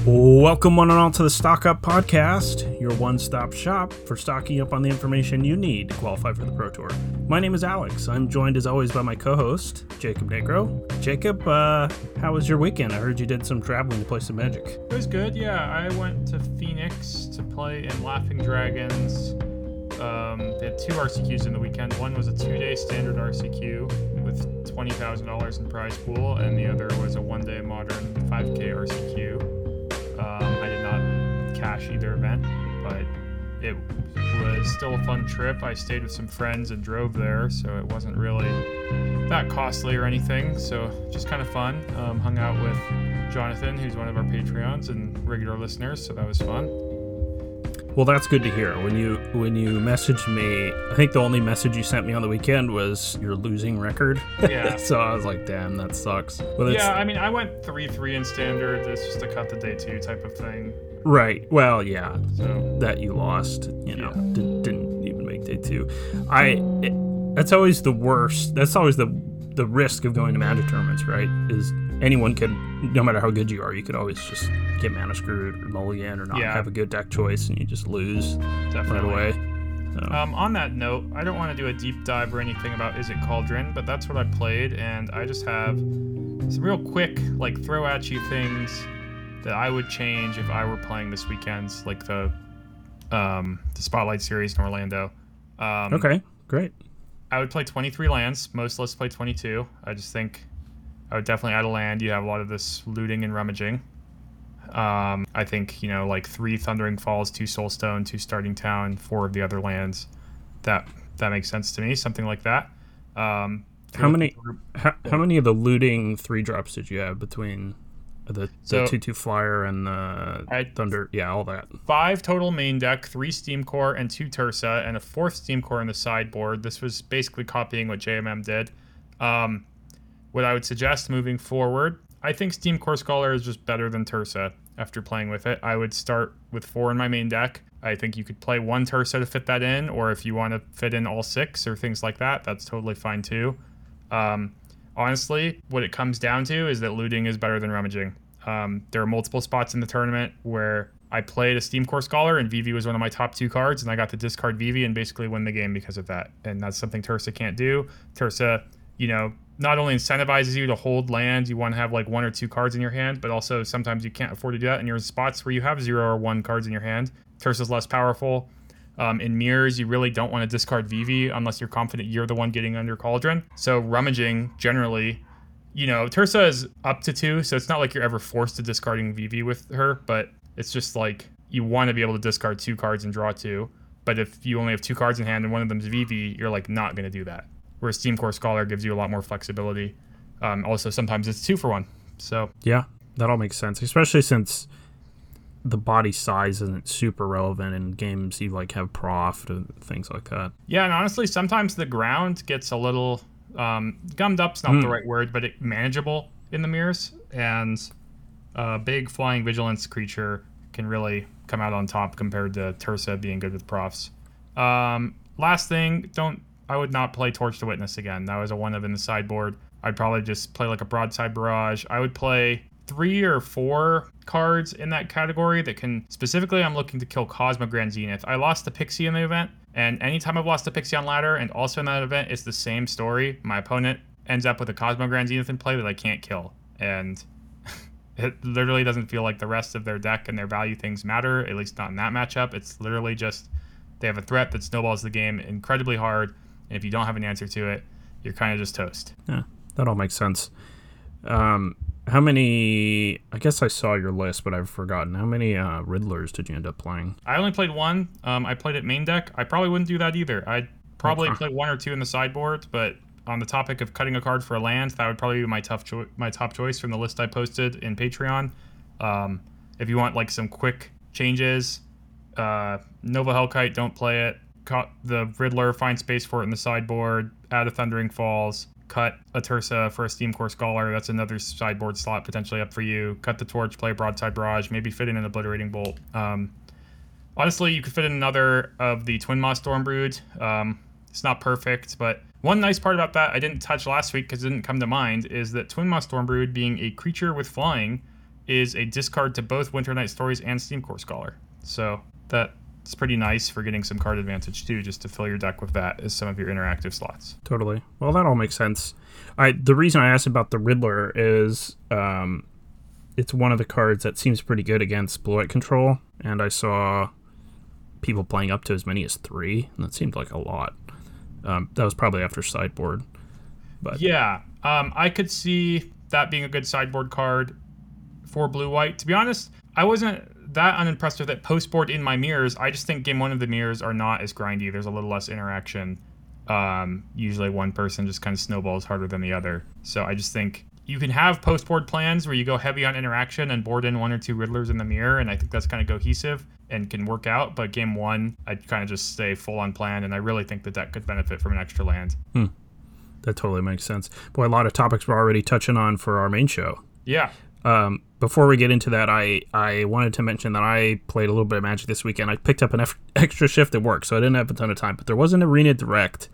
Welcome one and all to the Stock Up Podcast, your one-stop shop for stocking up on the information you need to qualify for the Pro Tour. My name is Alex. I'm joined as always by my co-host, Jacob Negro. Jacob, how was your weekend? I heard you did some traveling to play some Magic. It was good, yeah. I went to Phoenix to play in Laughing Dragons. They had two RCQs in the weekend. One was a 2-day standard RCQ with $20,000 in prize pool, and the other was a 1-day modern 5K RCQ. I did not cash either event, but it was still a fun trip. I stayed with some friends and drove there, so it wasn't really that costly or anything. So just kind of fun. Hung out with Jonathan, who's one of our Patreons and regular listeners, so that was fun. Well, that's good to hear. When you messaged me, I think the only message you sent me on the weekend was your losing record. Yeah. So I was like, damn, that sucks. Well, yeah, I mean, I went 3-3 in standard. It's just a cut the day 2 type of thing. Right. Well, yeah. So that you lost, didn't even make day 2. That's always the worst. That's always the risk of going to Magic tournaments, right? Is anyone can, no matter how good you are, you could always just get mana screwed or mulligan or not have a good deck choice, and you just lose right away. So. On that note, I don't want to do a deep dive or anything about Izzet Cauldron, but that's what I played, and I just have some real quick, like, throw at you things that I would change if I were playing this weekend's, like the Spotlight Series in Orlando. Okay, great. I would play 23 lands. Most lists play 22. I just think I would definitely add a land. You have a lot of this looting and rummaging. I think, like 3 Thundering Falls, 2 Soulstone, 2 Starting Town, 4 of the other lands. That makes sense to me. Something like that. How many of the looting 3-drops did you have between the 2/2 flyer and the Thunder? Yeah, all that. 5 total main deck, 3 Steam Core and 2 Tursa, and a 4th Steam Core in the sideboard. This was basically copying what JMM did. What I would suggest moving forward, I think Steam Core Scholar is just better than Tursa after playing with it. I would start with 4 in my main deck. I think you could play 1 Tursa to fit that in, or if you want to fit in all 6 or things like that, that's totally fine too. Honestly, what it comes down to is that looting is better than rummaging. There are multiple spots in the tournament where I played a Steam Core Scholar and Vivi was one of my top 2 cards, and I got to discard Vivi and basically win the game because of that. And that's something Tursa can't do. Tursa, not only incentivizes you to hold lands, you want to have like 1 or 2 cards in your hand, but also sometimes you can't afford to do that, and you're in spots where you have 0 or 1 cards in your hand. Tursa's less powerful. In mirrors, you really don't want to discard Vivi unless you're confident you're the one getting under Cauldron. So rummaging, generally, Tursa is up to 2, so it's not like you're ever forced to discarding Vivi with her, but it's just like you want to be able to discard 2 cards and draw 2. But if you only have 2 cards in hand and one of them's Vivi, you're like not going to do that. Whereas Steam Core Scholar gives you a lot more flexibility. Also, sometimes it's 2 for 1. So yeah, that all makes sense, especially since the body size isn't super relevant in games you like have Prof and things like that. Yeah, and honestly, sometimes the ground gets a little gummed up's not the right word, but manageable in the mirrors, and a big flying vigilance creature can really come out on top compared to Tursa being good with Profs. Last thing, I would not play Torch to Witness again. That was a 1 of in the sideboard. I'd probably just play like a Broadside Barrage. I would play 3 or 4 cards in that category that can, specifically I'm looking to kill Cosmo Grand Zenith. I lost the Pixie in the event, and anytime I've lost a Pixie on ladder, and also in that event, it's the same story. My opponent ends up with a Cosmo Grand Zenith in play that I can't kill. And it literally doesn't feel like the rest of their deck and their value things matter, at least not in that matchup. It's literally just they have a threat that snowballs the game incredibly hard, and if you don't have an answer to it, you're kind of just toast. Yeah, that all makes sense. How many, I guess I saw your list, but I've forgotten. How many Riddlers did you end up playing? I only played 1. I played it main deck. I probably wouldn't do that either. I'd probably play 1 or 2 in the sideboard, but on the topic of cutting a card for a land, that would probably be my top choice from the list I posted in Patreon. If you want like some quick changes, Nova Hellkite, don't play it. Cut the Riddler, find space for it in the sideboard, add a Thundering Falls, cut a Tursa for a Steam Core Scholar. That's another sideboard slot potentially up for you. Cut the Torch, play Broadside Barrage, maybe fit in an Obliterating Bolt. Honestly, you could fit in another of the Twin Maw Stormbrood. It's not perfect, but one nice part about that I didn't touch last week because it didn't come to mind is that Twin Maw Stormbrood, being a creature with flying, is a discard to both Winter Night Stories and Steam Core Scholar. So that's pretty nice for getting some card advantage too, just to fill your deck with that as some of your interactive slots. Totally. Well, that all makes sense. The reason I asked about the Riddler is it's one of the cards that seems pretty good against blue-white control, and I saw people playing up to as many as 3, and that seemed like a lot. That was probably after sideboard. But yeah, I could see that being a good sideboard card for blue-white. To be honest, I wasn't that unimpressed with it post-board in my mirrors. I just think game 1 of the mirrors are not as grindy. There's a little less interaction. Usually one person just kind of snowballs harder than the other. So I just think you can have post-board plans where you go heavy on interaction and board in 1 or 2 Riddlers in the mirror, and I think that's kind of cohesive and can work out. But game 1, I'd kind of just stay full on plan, and I really think the deck could benefit from an extra land. That totally makes sense. Boy, a lot of topics we're already touching on for our main show. Yeah. Before we get into that, I wanted to mention that I played a little bit of Magic this weekend. I picked up an extra shift at work, so I didn't have a ton of time. But there was an Arena Direct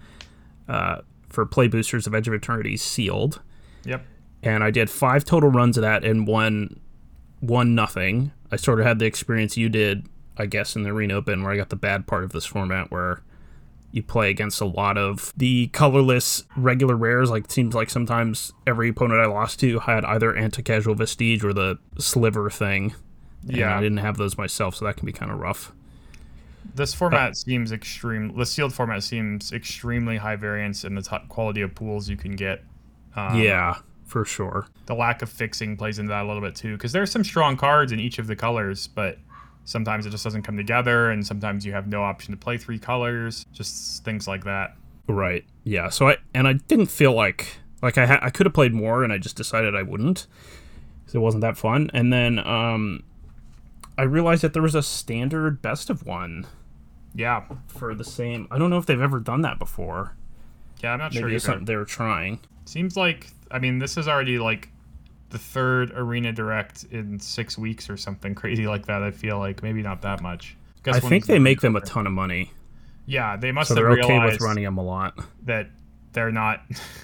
for Play Boosters of Edge of Eternity sealed. Yep. And I did 5 total runs of that and won nothing. I sort of had the experience you did, I guess, in the Arena Open, where I got the bad part of this format, where you play against a lot of the colorless regular rares. Like, it seems like sometimes every opponent I lost to had either Anti-Casual Vestige or the Sliver thing. And I didn't have those myself, so that can be kind of rough. This format seems extreme. The sealed format seems extremely high variance in the top quality of pools you can get. Yeah, for sure. The lack of fixing plays into that a little bit too, because there's some strong cards in each of the colors, but sometimes it just doesn't come together, and sometimes you have no option to play 3 colors, just things like that. Right. Yeah. So I didn't feel like I could have played more, and I just decided I wouldn't, because it wasn't that fun. And then I realized that there was a standard best of 1. Yeah. For the same. I don't know if they've ever done that before. Yeah, I'm not sure. Maybe it's something they were trying. Seems like, I mean, this is already like the 3rd Arena Direct in 6 weeks or something crazy like that. I feel like maybe not that much. I think they make them a ton of money. Yeah, they must so have they're realized okay with running them a lot. That they're not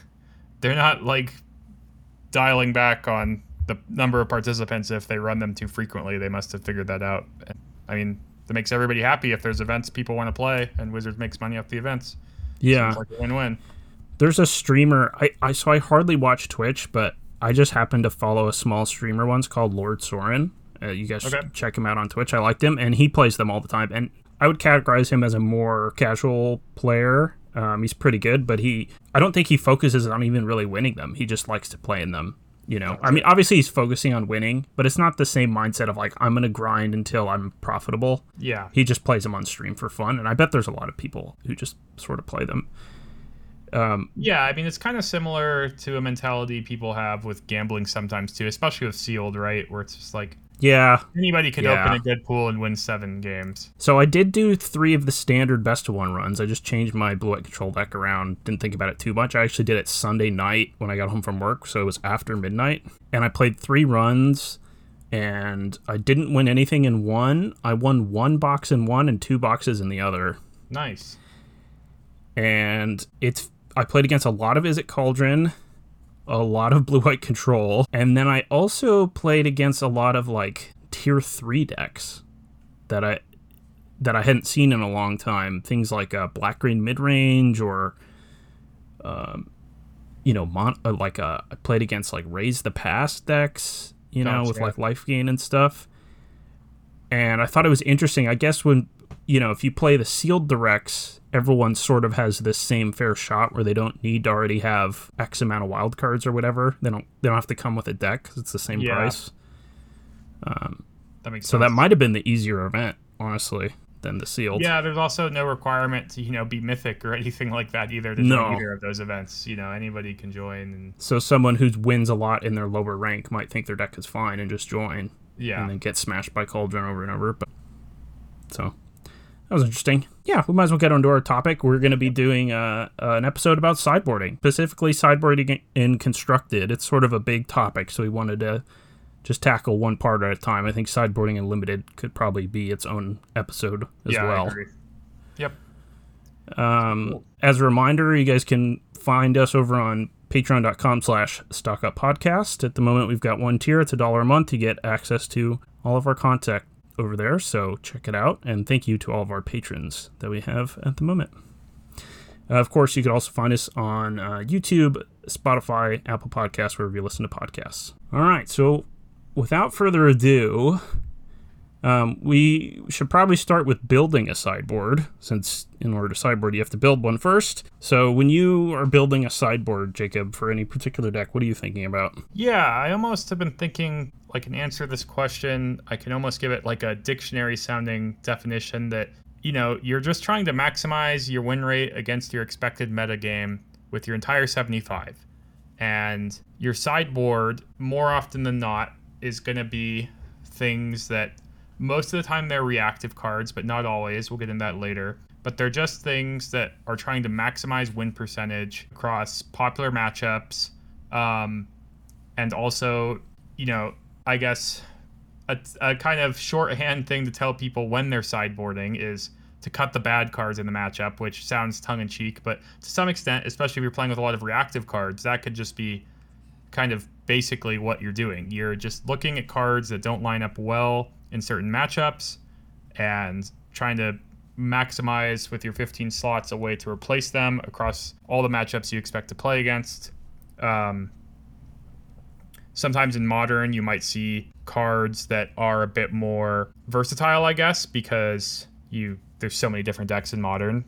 like dialing back on the number of participants if they run them too frequently. They must have figured that out. I mean, that makes everybody happy if there's events people want to play, and Wizards makes money off the events. Yeah. Seems like a win-win. There's a streamer, so I hardly watch Twitch, but I just happen to follow a small streamer once called Lord Soren. You guys should check him out on Twitch. I liked him, and he plays them all the time. And I would categorize him as a more casual player. He's pretty good, but I don't think he focuses on even really winning them. He just likes to play in them. You know, I mean, obviously he's focusing on winning, but it's not the same mindset of like, I'm going to grind until I'm profitable. Yeah. He just plays them on stream for fun, and I bet there's a lot of people who just sort of play them. Yeah, I mean, it's kind of similar to a mentality people have with gambling sometimes too, especially with sealed, right? Where it's just like, yeah, anybody could open a good pool and win 7 games. So I did do 3 of the standard best of 1 runs. I just changed my blue-white control deck around. Didn't think about it too much. I actually did it Sunday night when I got home from work, so it was after midnight. And I played 3 runs, and I didn't win anything in one. I won 1 box in one and 2 boxes in the other. Nice. And I played against a lot of Izzet Cauldron, a lot of blue-white control, and then I also played against a lot of like tier 3 decks that I hadn't seen in a long time. Things like black-green mid-range, or I played against like Raise the Past decks, with like life gain and stuff. And I thought it was interesting. I guess when if you play the sealed directs, everyone sort of has this same fair shot where they don't need to already have X amount of wild cards or whatever. They don't have to come with a deck because it's the same price. That makes sense. So that might have been the easier event, honestly, than the sealed. Yeah, there's also no requirement to be mythic or anything like that either to join either of those events. Anybody can join. And so someone who wins a lot in their lower rank might think their deck is fine and just join. Yeah. And then get smashed by Cauldron over and over. So that was interesting. Yeah, we might as well get on to our topic. We're going to be doing an episode about sideboarding, specifically sideboarding in Constructed. It's sort of a big topic, so we wanted to just tackle one part at a time. I think sideboarding in Limited could probably be its own episode as well. I agree. Yep. As a reminder, you guys can find us over on patreon.com/stockuppodcast. At the moment, we've got one tier. It's $1 a month. You get access to all of our content over there, so check it out. And thank you to all of our patrons that we have at the moment. Of course, you could also find us on YouTube, Spotify, Apple Podcasts, wherever you listen to podcasts. All right, so without further ado, we should probably start with building a sideboard, since in order to sideboard, you have to build one first. So when you are building a sideboard, Jacob, for any particular deck, what are you thinking about? Yeah, I almost have been thinking, like, an answer to this question, I can almost give it like a dictionary-sounding definition that, you know, you're just trying to maximize your win rate against your expected meta game with your entire 75. And your sideboard, more often than not, is going to be things that most of the time they're reactive cards, but not always. We'll get into that later. But they're just things that are trying to maximize win percentage across popular matchups. And also, you know, I guess a kind of shorthand thing to tell people when they're sideboarding is to cut the bad cards in the matchup, which sounds tongue-in-cheek, but to some extent, especially if you're playing with a lot of reactive cards, that could just be kind of basically what you're doing. You're just looking at cards that don't line up well in certain matchups and trying to maximize with your 15 slots a way to replace them across all the matchups you expect to play against. Sometimes in Modern, you might see cards that are a bit more versatile, I guess, because there's so many different decks in Modern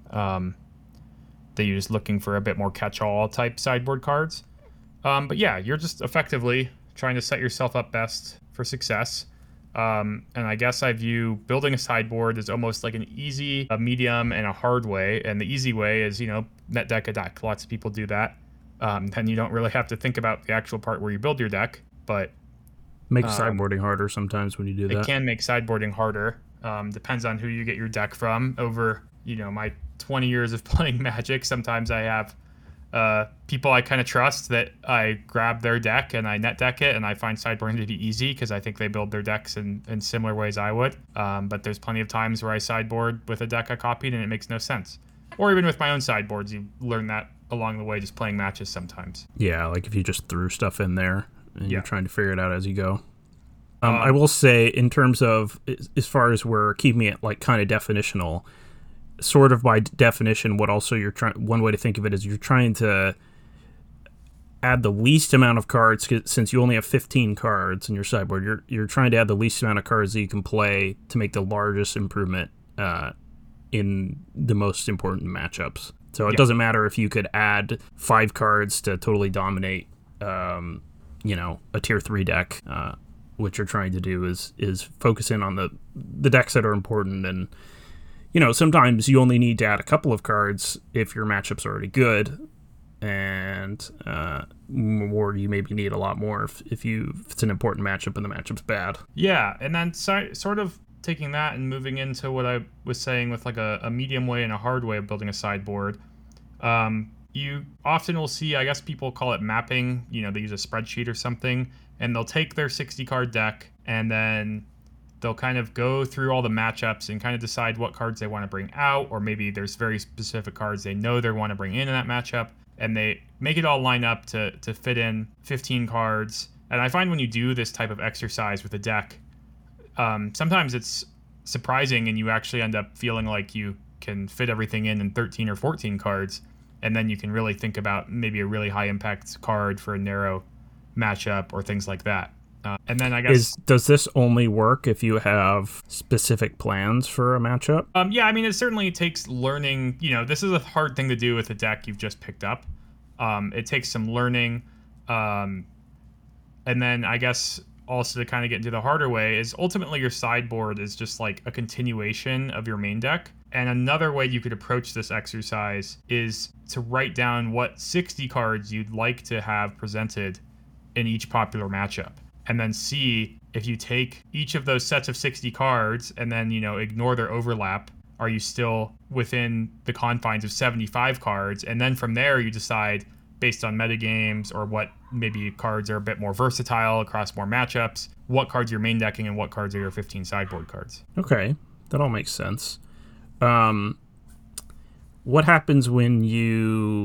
that you're just looking for a bit more catch-all type sideboard cards. But yeah, you're just effectively trying to set yourself up best for success. And I guess I view building a sideboard as almost like an easy, a medium, and a hard way. And the easy way is, you know, net deck a deck. Lots of people do that. Then you don't really have to think about the actual part where you build your deck, but makes sideboarding harder sometimes when you do that. It can make sideboarding harder. Depends on who you get your deck from. Over, you know, my 20 years of playing Magic, sometimes I have people I kind of trust that I grab their deck and I net deck it, and I find sideboarding to be easy because I think they build their decks in similar ways I would. But there's plenty of times where I sideboard with a deck I copied and it makes no sense. Or even with my own sideboards, you learn that along the way just playing matches sometimes. Yeah, like if you just threw stuff in there and you're trying to figure it out as you go. I will say, in terms of, as far as we're keeping it like kind of definitional, sort of by definition, what also you're trying, one way to think of it is you're trying to add the least amount of cards, since you only have 15 cards in your sideboard, you're trying to add the least amount of cards that you can play to make the largest improvement in the most important matchups. So it doesn't matter if you could add 5 cards to totally dominate, you know, a tier 3 deck. What you're trying to do is focus in on the decks that are important. And, you know, sometimes you only need to add a couple of cards if your matchup's already good, and or you maybe need a lot more if it's an important matchup and the matchup's bad. Yeah, and then sort of taking that and moving into what I was saying with like a medium way and a hard way of building a sideboard. You often will see, I guess people call it mapping, you know, they use a spreadsheet or something, and they'll take their 60 card deck and then they'll kind of go through all the matchups and kind of decide what cards they want to bring out, or maybe there's very specific cards they know they want to bring in that matchup, and they make it all line up to fit in 15 cards. And I find when you do this type of exercise with a deck, sometimes it's surprising and you actually end up feeling like you can fit everything in 13 or 14 cards, and then you can really think about maybe a really high impact card for a narrow matchup or things like that. And then I guess... Does this only work if you have specific plans for a matchup? Yeah, I mean, it certainly takes learning. You know, this is a hard thing to do with a deck you've just picked up. It takes some learning. And then I guess also to kind of get into the harder way is ultimately your sideboard is just like a continuation of your main deck. And another way you could approach this exercise is to write down what 60 cards you'd like to have presented in each popular matchup. And then see if you take each of those sets of 60 cards and then, you know, ignore their overlap, are you still within the confines of 75 cards? And then from there, you decide based on metagames or what maybe cards are a bit more versatile across more matchups, what cards you're main decking and what cards are your 15 sideboard cards. Okay, that all makes sense. What happens when you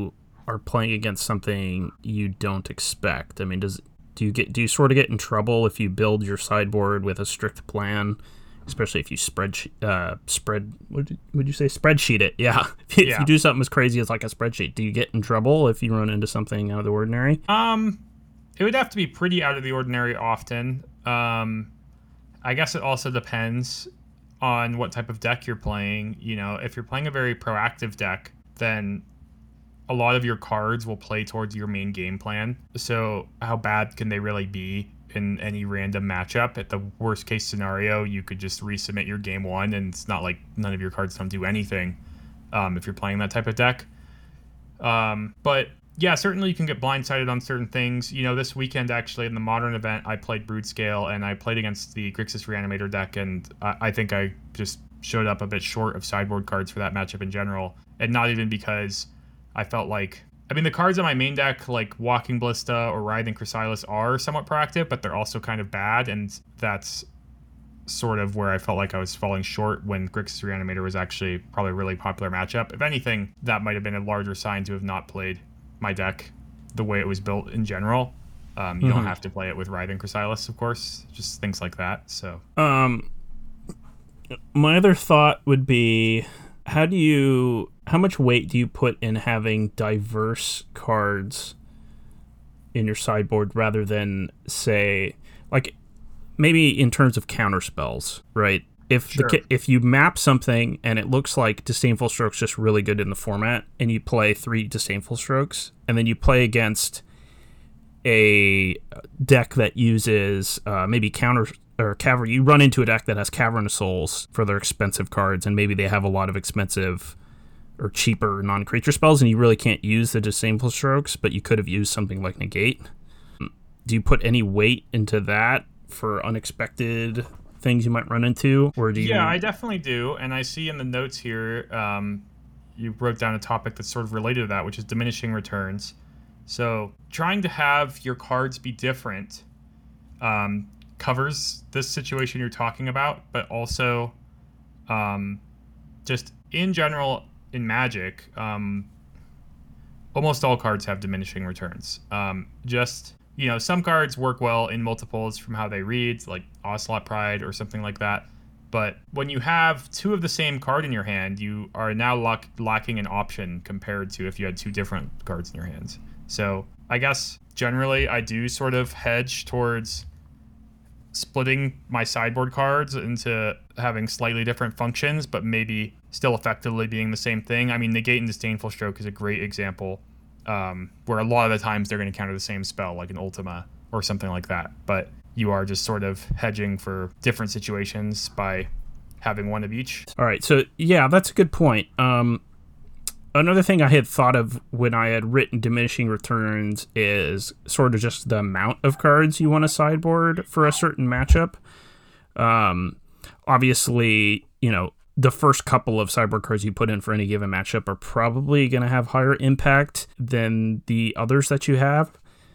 are playing against something you don't expect? I mean, do you sort of get in trouble if you build your sideboard with a strict plan, especially if you would you say spreadsheet it? Yeah. If you do something as crazy as like a spreadsheet, do you get in trouble if you run into something out of the ordinary? It would have to be pretty out of the ordinary often. I guess it also depends on what type of deck you're playing. You know, if you're playing a very proactive deck, then a lot of your cards will play towards your main game plan. So how bad can they really be in any random matchup? At the worst case scenario, you could just resubmit your game one, and it's not like none of your cards don't do anything if you're playing that type of deck. But yeah, certainly you can get blindsided on certain things. You know, this weekend, actually, in the Modern event, I played Broodscale, and I played against the Grixis Reanimator deck, and I think I just showed up a bit short of sideboard cards for that matchup in general. And not even because I felt like... I mean, the cards on my main deck, like Walking Ballista or Writhing Chrysalis, are somewhat proactive, but they're also kind of bad, and that's sort of where I felt like I was falling short when Grixis Reanimator was actually probably a really popular matchup. If anything, that might have been a larger sign to have not played my deck the way it was built in general. You don't have to play it with Writhing Chrysalis, of course, just things like that. So my other thought would be, how much weight do you put in having diverse cards in your sideboard rather than, say, like maybe in terms of counter spells, right? If you map something and it looks like Disdainful Stroke's just really good in the format, and you play 3 Disdainful Strokes, and then you play against a deck that uses maybe counter or Cavern, you run into a deck that has Cavern of Souls for their expensive cards, and maybe they have a lot of expensive or cheaper non-creature spells, and you really can't use the Disdainful Strokes, but you could have used something like Negate. Do you put any weight into that for unexpected things you might run into, or do you? Yeah, I definitely do, and I see in the notes here you wrote down a topic that's sort of related to that, which is diminishing returns. So trying to have your cards be different covers this situation you're talking about, but also just in general in Magic, almost all cards have diminishing returns. You know, some cards work well in multiples from how they read, like Ocelot Pride or something like that. But when you have 2 of the same card in your hand, you are now lacking an option compared to if you had 2 different cards in your hands. So I guess generally I do sort of hedge towards splitting my sideboard cards into having slightly different functions, but maybe still effectively being the same thing. I mean, Negate and Disdainful Stroke is a great example. Where a lot of the times they're going to counter the same spell, like an Ultima or something like that. But you are just sort of hedging for different situations by having one of each. All right, so yeah, that's a good point. Another thing I had thought of when I had written diminishing returns is sort of just the amount of cards you want to sideboard for a certain matchup. Obviously, you know, the first couple of sideboard cards you put in for any given matchup are probably going to have higher impact than the others that you have.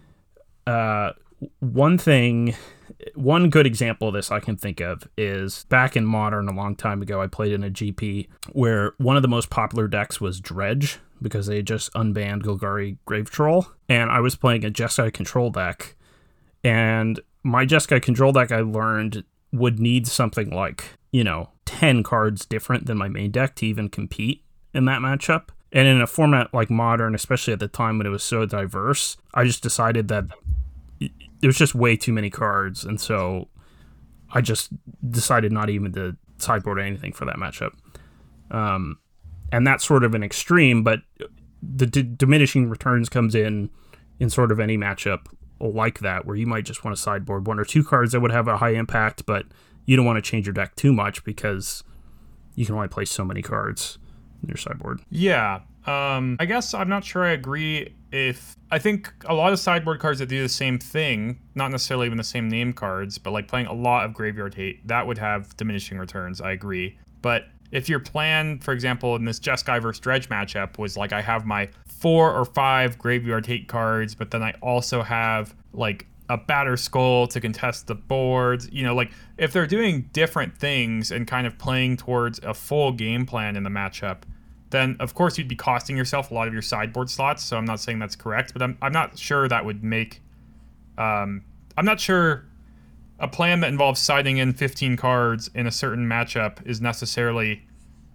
One good example of this I can think of is back in Modern a long time ago, I played in a GP where one of the most popular decks was Dredge because they just unbanned Golgari Grave Troll. And I was playing a Jeskai control deck. And my Jeskai control deck, I learned, would need something like, 10 cards different than my main deck to even compete in that matchup. And in a format like Modern, especially at the time when it was so diverse, I just decided that there's just way too many cards. And so I just decided not even to sideboard anything for that matchup. And that's sort of an extreme, but the diminishing returns comes in sort of any matchup like that, where you might just want to sideboard 1 or 2 cards that would have a high impact, but you don't want to change your deck too much because you can only play so many cards in your sideboard. Yeah. I guess I'm not sure I agree. I think a lot of sideboard cards that do the same thing, not necessarily even the same name cards, but like playing a lot of Graveyard Hate, that would have diminishing returns, I agree. But if your plan, for example, in this Jeskai versus Dredge matchup was like I have my 4 or 5 Graveyard Hate cards, but then I also have like a Batterskull to contest the boards, like if they're doing different things and kind of playing towards a full game plan in the matchup, then of course you'd be costing yourself a lot of your sideboard slots. So I'm not saying that's correct, but I'm not sure that would make. I'm not sure a plan that involves siding in 15 cards in a certain matchup is necessarily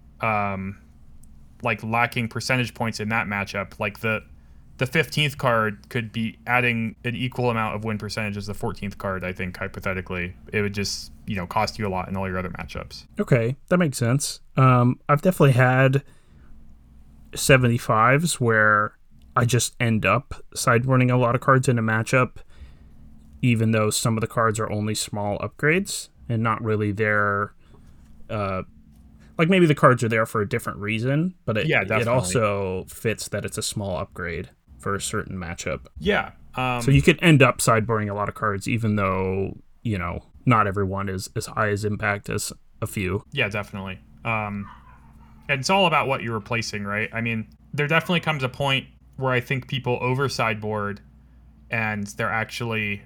like lacking percentage points in that matchup. Like the 15th card could be adding an equal amount of win percentage as the 14th card, I think, hypothetically. It would just, cost you a lot in all your other matchups. Okay, that makes sense. I've definitely had 75s where I just end up sideboarding a lot of cards in a matchup, even though some of the cards are only small upgrades and not really there. Like maybe the cards are there for a different reason, but it also fits that it's a small upgrade for a certain matchup. Yeah. So you could end up sideboarding a lot of cards, even though, not everyone is as high as impact as a few. Yeah, definitely. And it's all about what you're replacing, right? I mean, there definitely comes a point where I think people over sideboard and they're actually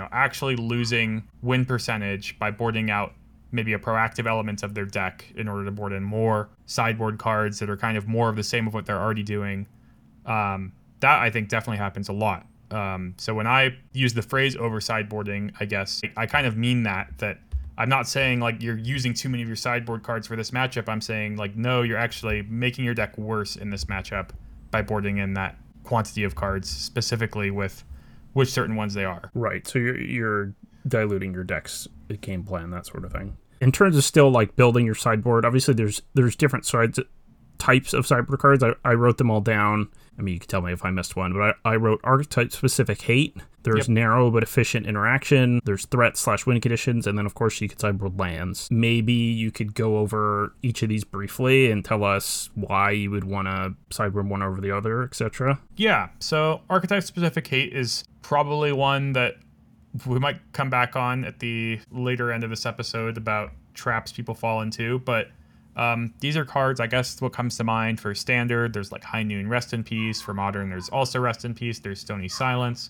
losing win percentage by boarding out maybe a proactive element of their deck in order to board in more sideboard cards that are kind of more of the same of what they're already doing. That I think definitely happens a lot. So when I use the phrase over sideboarding, I guess I kind of mean that I'm not saying like you're using too many of your sideboard cards for this matchup. I'm saying like, no, you're actually making your deck worse in this matchup by boarding in that quantity of cards, specifically with which certain ones they are. Right. So you're diluting your deck's game plan, that sort of thing. In terms of still like building your sideboard, obviously there's different types of sideboard cards. I wrote them all down. I mean, you can tell me if I missed one, but I wrote archetype-specific hate. There's narrow but efficient interaction. There's threat/win conditions, and then of course you could sideboard lands. Maybe you could go over each of these briefly and tell us why you would want to sideboard one over the other, etc. Yeah. So archetype-specific hate is probably one that we might come back on at the later end of this episode about traps people fall into, but these are cards, I guess what comes to mind for standard. There's like High Noon, Rest in Peace. For modern, there's also Rest in Peace. There's Stony Silence.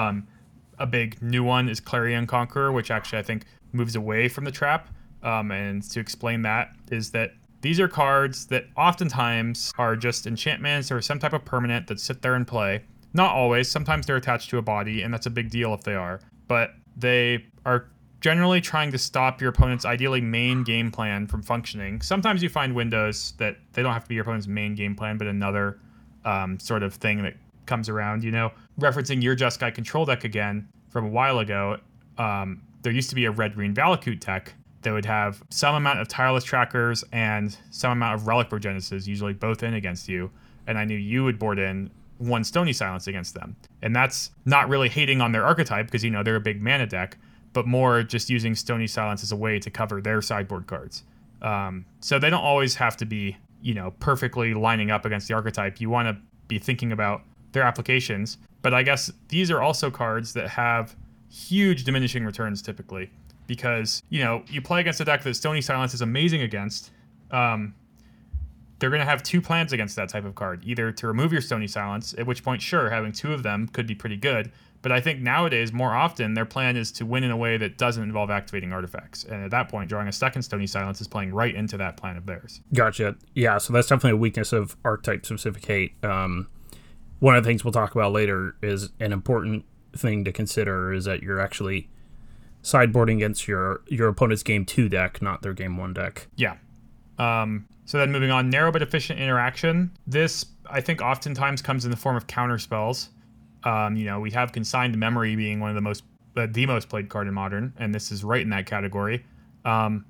A big new one is Clarion Conqueror, which actually I think moves away from the trap. And to explain that is that these are cards that oftentimes are just enchantments or some type of permanent that sit there and play. Not always. Sometimes they're attached to a body, and that's a big deal if they are. But they are generally trying to stop your opponent's ideally main game plan from functioning. Sometimes you find windows that they don't have to be your opponent's main game plan, but another sort of thing that comes around, Referencing your Jeskai control deck again from a while ago, there used to be a red-green Valakut deck that would have some amount of Tireless Trackers and some amount of Relic Progenesis, usually both in against you. And I knew you would board in one Stony Silence against them. And that's not really hating on their archetype because, they're a big mana deck, but more just using Stony Silence as a way to cover their sideboard cards. So they don't always have to be, perfectly lining up against the archetype. You want to be thinking about their applications. But I guess these are also cards that have huge diminishing returns typically because, you play against a deck that Stony Silence is amazing against. They're going to have two plans against that type of card, either to remove your Stony Silence, at which point, sure, having two of them could be pretty good. But I think nowadays, more often, their plan is to win in a way that doesn't involve activating artifacts. And at that point, drawing a second Stony Silence is playing right into that plan of theirs. Gotcha. Yeah, so that's definitely a weakness of archetype-specific hate. One of the things we'll talk about later is an important thing to consider is that you're actually sideboarding against your opponent's Game 2 deck, not their Game 1 deck. Yeah. So then moving on, narrow but efficient interaction. This, I think, oftentimes comes in the form of counter spells. We have Consigned Memory being one of the most played card in Modern, and this is right in that category. And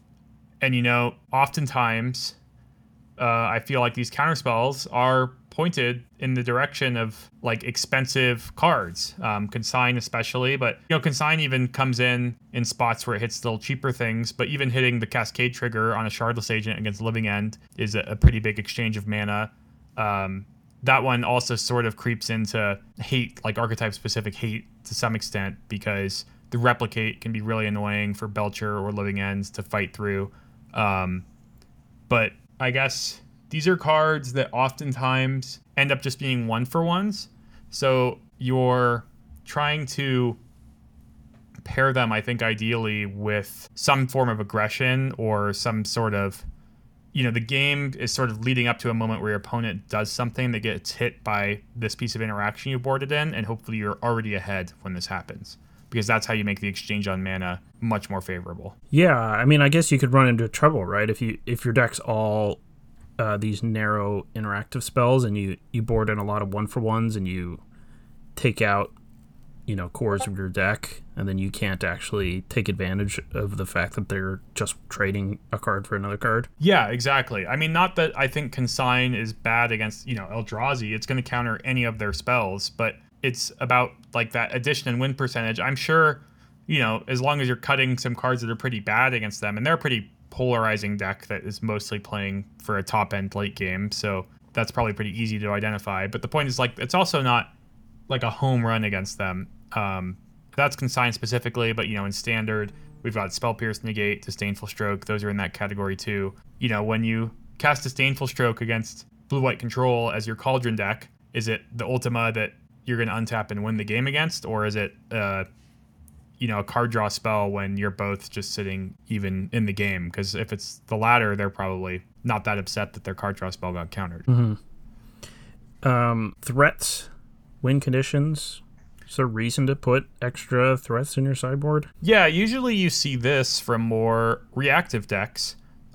oftentimes, I feel like these counter spells are pointed in the direction of like expensive cards, Consign especially, but Consign even comes in spots where it hits little cheaper things, but even hitting the Cascade trigger on a Shardless Agent against Living End is a pretty big exchange of mana. That one also sort of creeps into hate, like archetype specific hate to some extent, because the Replicate can be really annoying for Belcher or Living Ends to fight through. But I guess these are cards that oftentimes end up just being one-for-ones. So you're trying to pair them, I think, ideally with some form of aggression or some sort of the game is sort of leading up to a moment where your opponent does something that gets hit by this piece of interaction you boarded in, and hopefully you're already ahead when this happens, because that's how you make the exchange on mana much more favorable. Yeah, I mean, I guess you could run into trouble, right? If your deck's all these narrow interactive spells, and you board in a lot of 1-for-1s, and you take out cores of your deck, and then you can't actually take advantage of the fact that they're just trading a card for another card. Yeah, exactly. I mean, not that I think Consign is bad against Eldrazi. It's going to counter any of their spells, but it's about like that addition and win percentage. I'm sure as long as you're cutting some cards that are pretty bad against them, and they're a pretty polarizing deck that is mostly playing for a top end late game, so that's probably pretty easy to identify. But the point is, like, it's also not like a home run against them. That's Consign specifically, but in Standard we've got Spell Pierce, Negate, Disdainful Stroke. Those are in that category too. When you cast Disdainful Stroke against blue-white control as your Cauldron deck, is it the Ultima that you're going to untap and win the game against, or is it a card draw spell when you're both just sitting even in the game? Because if it's the latter, they're probably not that upset that their card draw spell got countered. Threats, win conditions. Is there a reason to put extra threats in your sideboard? Yeah, usually you see this from more reactive decks.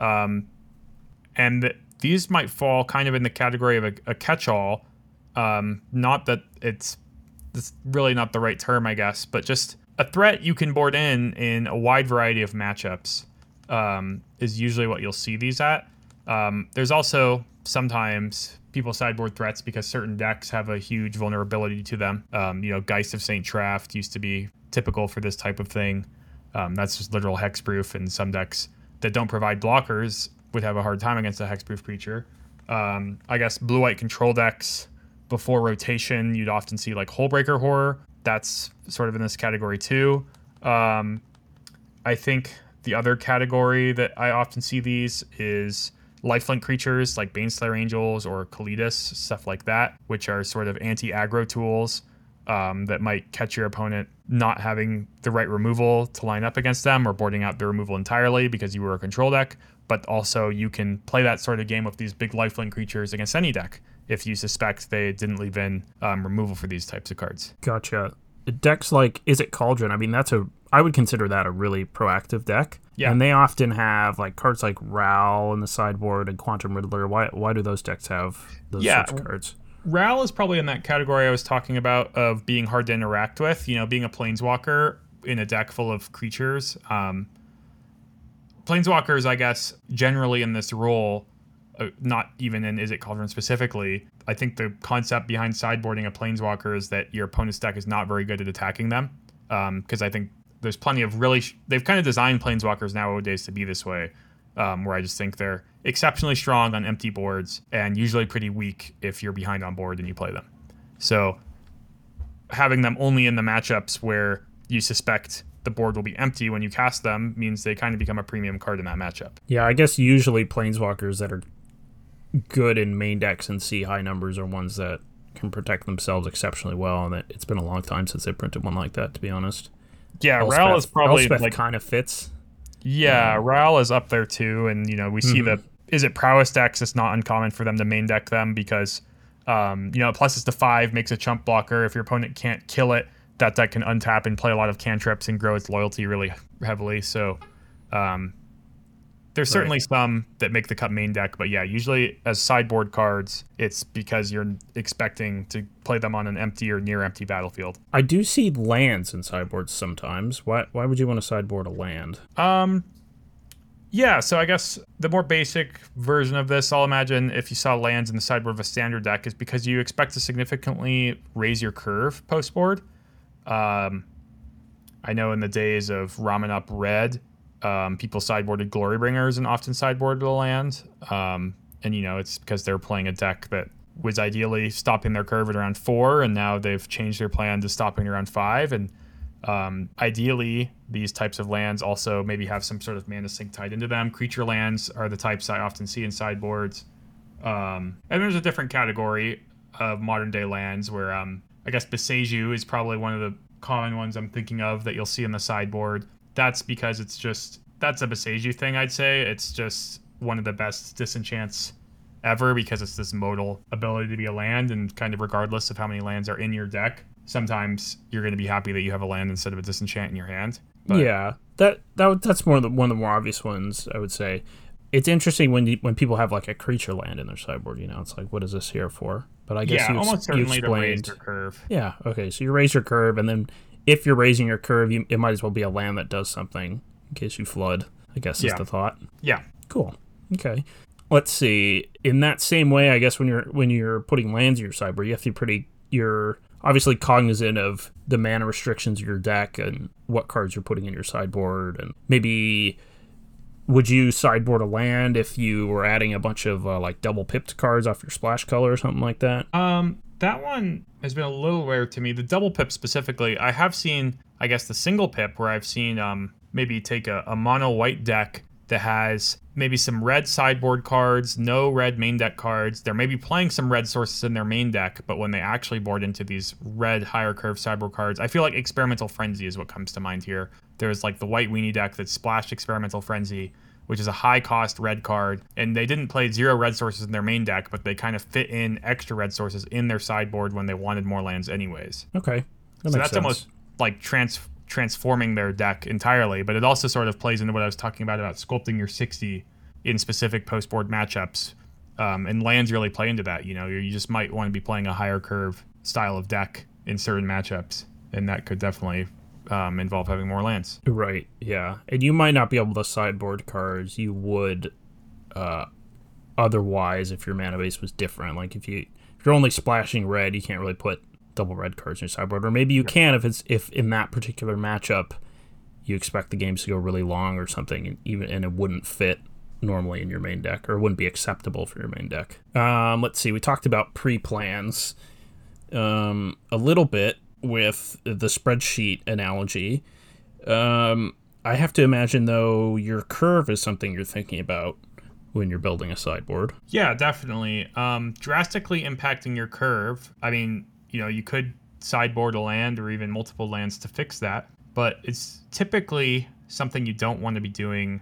And these might fall kind of in the category of a catch-all. Not that it's really not the right term, I guess, but just a threat you can board in a wide variety of matchups is usually what you'll see these at. There's also sometimes people sideboard threats because certain decks have a huge vulnerability to them. Geist of St. Traft used to be typical for this type of thing. That's just literal hexproof, and some decks that don't provide blockers would have a hard time against a hexproof creature. I guess blue-white control decks before rotation, you'd often see like Hullbreaker Horror. That's sort of in this category too. I think the other category that I often see these is lifelink creatures like Baneslayer Angels or Kalidas, stuff like that, which are sort of anti-aggro tools that might catch your opponent not having the right removal to line up against them, or boarding out the removal entirely because you were a control deck. But also you can play that sort of game with these big lifelink creatures against any deck if you suspect they didn't leave in removal for these types of cards. Gotcha. Decks like, is it Cauldron? I mean, I would consider that a really proactive deck. Yeah. And they often have like cards like Ral in the sideboard and Quantum Riddler. Why do those decks have those sorts of cards? Ral is probably in that category I was talking about of being hard to interact with, being a planeswalker in a deck full of creatures. Planeswalkers, I guess, generally in this role, not even in Is It Cauldron specifically, I think the concept behind sideboarding a planeswalker is that your opponent's deck is not very good at attacking them. Because I think there's plenty of they've kind of designed planeswalkers nowadays to be this way, where I just think they're exceptionally strong on empty boards and usually pretty weak if you're behind on board and you play them. So having them only in the matchups where you suspect the board will be empty when you cast them means they kind of become a premium card in that matchup. Yeah, I guess usually planeswalkers that are good in main decks and see high numbers are ones that can protect themselves exceptionally well, and it's been a long time since they printed one like that, to be honest. Yeah, Ral is probably Elspeth kind of fits. Yeah, Ral is up there too, and we see the Is It Prowess decks. It's not uncommon for them to main deck them because plus it's to 5 makes a chump blocker. If your opponent can't kill it, that deck can untap and play a lot of cantrips and grow its loyalty really heavily. So there's certainly some that make the cut main deck, but yeah, usually as sideboard cards, it's because you're expecting to play them on an empty or near empty battlefield. I do see lands in sideboards sometimes. Why would you want to sideboard a land? Yeah, so I guess the more basic version of this, I'll imagine if you saw lands in the sideboard of a standard deck, is because you expect to significantly raise your curve post-board. I know in the days of Ramen Up Red, people sideboarded Glorybringers and often sideboarded a land. And, it's because they're playing a deck that was ideally stopping their curve at around 4, and now they've changed their plan to stopping around 5. And ideally, these types of lands also maybe have some sort of mana sink tied into them. Creature lands are the types I often see in sideboards. And there's a different category of modern-day lands where I guess Boseiju is probably one of the common ones I'm thinking of that you'll see in the sideboard. That's because that's a Boseiju thing, I'd say. It's just one of the best disenchants ever because it's this modal ability to be a land, and kind of regardless of how many lands are in your deck, sometimes you're going to be happy that you have a land instead of a disenchant in your hand. But yeah, that's one of the more obvious ones, I would say. It's interesting when people have like a creature land in their sideboard. It's like, what is this here for? But I guess almost certainly you to raise explained. your curve. Yeah. Okay. So you raise your curve, and then if you're raising your curve, it might as well be a land that does something in case you flood, I guess is the thought. Yeah. Cool. Okay. Let's see. In that same way, I guess when you're putting lands in your sideboard, you have to be you're obviously cognizant of the mana restrictions of your deck and what cards you're putting in your sideboard, and maybe would you sideboard a land if you were adding a bunch of like double pipped cards off your splash color or something like that? That one has been a little rare to me. The double pip specifically, I have seen, I guess, the single pip where I've seen maybe take a mono white deck that has maybe some red sideboard cards, no red main deck cards. They're maybe playing some red sources in their main deck, but when they actually board into these red higher curve sideboard cards, I feel like Experimental Frenzy is what comes to mind here. There's like the white weenie deck that splashed Experimental Frenzy, which is a high cost red card, and they didn't play 0 red sources in their main deck, but they kind of fit in extra red sources in their sideboard when they wanted more lands anyways. Okay. So that's almost like transforming their deck entirely, but it also sort of plays into what I was talking about sculpting your 60 in specific post-board matchups, and lands really play into that. You just might want to be playing a higher curve style of deck in certain matchups, and that could definitely involve having more lands. Right, yeah. And you might not be able to sideboard cards you would otherwise if your mana base was different. Like if you're only splashing red, you can't really put double red cards in your sideboard. Or maybe you can if in that particular matchup you expect the games to go really long or something, and it wouldn't fit normally in your main deck, or it wouldn't be acceptable for your main deck. Let's see, we talked about pre-plans a little bit with the spreadsheet analogy. I have to imagine, though, your curve is something you're thinking about when you're building a sideboard. Yeah, definitely. Drastically impacting your curve. I mean, you could sideboard a land or even multiple lands to fix that, but it's typically something you don't want to be doing.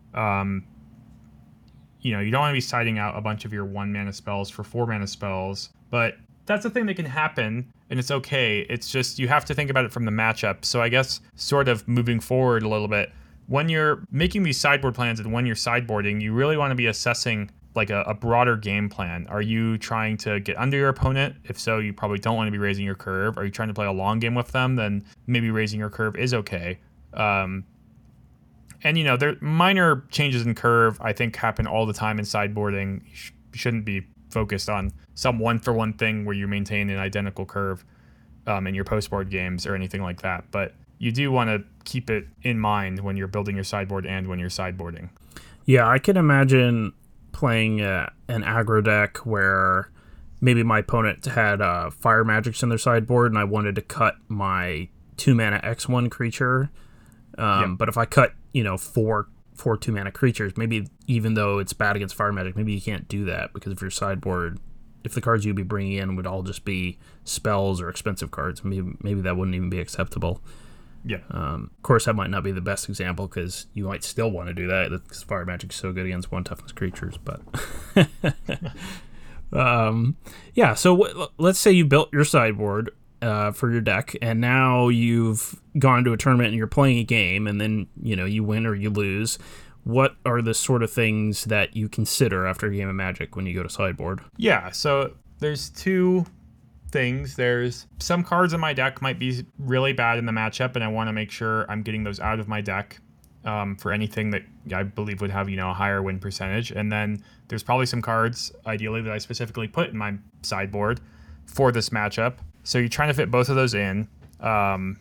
You don't want to be siding out a bunch of your 1 mana spells for 4 mana spells, but that's a thing that can happen, and it's okay. It's just you have to think about it from the matchup. So I guess sort of moving forward a little bit, when you're making these sideboard plans and when you're sideboarding, you really want to be assessing like a broader game plan. Are you trying to get under your opponent? If so, you probably don't want to be raising your curve. Are you trying to play a long game with them? Then maybe raising your curve is okay. And there minor changes in curve, I think, happen all the time in sideboarding. You shouldn't be focused on some one-for-one thing where you maintain an identical curve in your post-board games or anything like that. But you do want to keep it in mind when you're building your sideboard and when you're sideboarding. Yeah, I can imagine playing an aggro deck where maybe my opponent had fire magics in their sideboard and I wanted to cut my 2-mana X1 creature. But if I cut, 4 2-mana creatures, maybe even though it's bad against fire magic, maybe you can't do that because if your sideboard, if the cards you'd be bringing in would all just be spells or expensive cards, maybe that wouldn't even be acceptable. Yeah. Of course, that might not be the best example because you might still want to do that because fire magic is so good against 1 toughness creatures. But yeah. So let's say you built your sideboard for your deck, and now you've gone to a tournament and you're playing a game, and then you win or you lose. What are the sort of things that you consider after a game of Magic when you go to sideboard? Yeah. So there's 2 things. There's some cards in my deck might be really bad in the matchup, and I want to make sure I'm getting those out of my deck for anything that I believe would have a higher win percentage. And then there's probably some cards ideally that I specifically put in my sideboard for this matchup. So you're trying to fit both of those in. And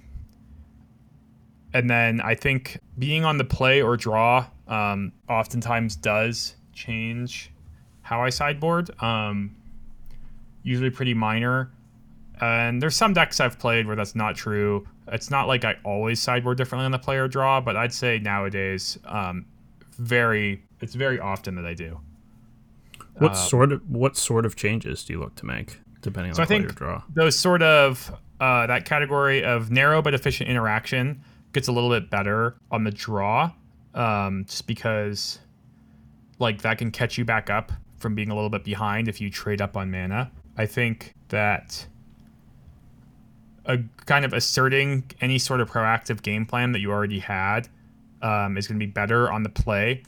then I think being on the play or draw oftentimes does change how I sideboard. Usually pretty minor. And there's some decks I've played where that's not true. It's not like I always sideboard differently on the play or draw, but I'd say nowadays it's very often that I do. What sort of changes do you look to make depending on the play or draw? Those sort of that category of narrow but efficient interaction gets a little bit better on the draw, just because like that can catch you back up from being a little bit behind if you trade up on mana. I think that a kind of asserting any sort of proactive game plan that you already had is going to be better on the play.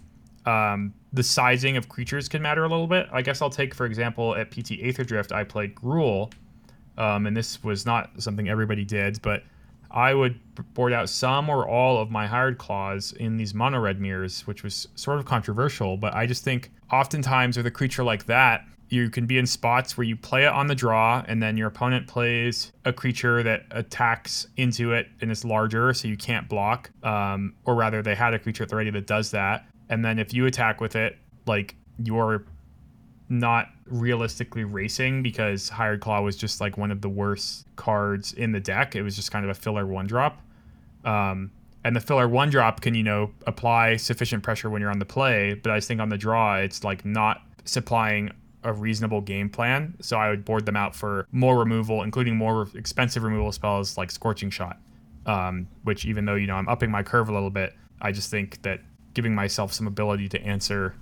The sizing of creatures can matter a little bit. I guess I'll take, for example, at PT Aetherdrift, I played Gruul, and this was not something everybody did, but I would board out some or all of my Hired Claws in these mono red mirrors, which was sort of controversial, but I just think oftentimes with a creature like that, you can be in spots where you play it on the draw, and then your opponent plays a creature that attacks into it and is larger, so you can't block. Or rather, they had a creature at the ready that does that. And then if you attack with it, like, you're not realistically racing because Hired Claw was just like one of the worst cards in the deck. It was just kind of a filler 1-drop. And the filler 1-drop can, apply sufficient pressure when you're on the play, but I just think on the draw, it's like not supplying a reasonable game plan, so I would board them out for more removal, including more expensive removal spells like Scorching Shot, which even though I'm upping my curve a little bit, I just think that giving myself some ability to answer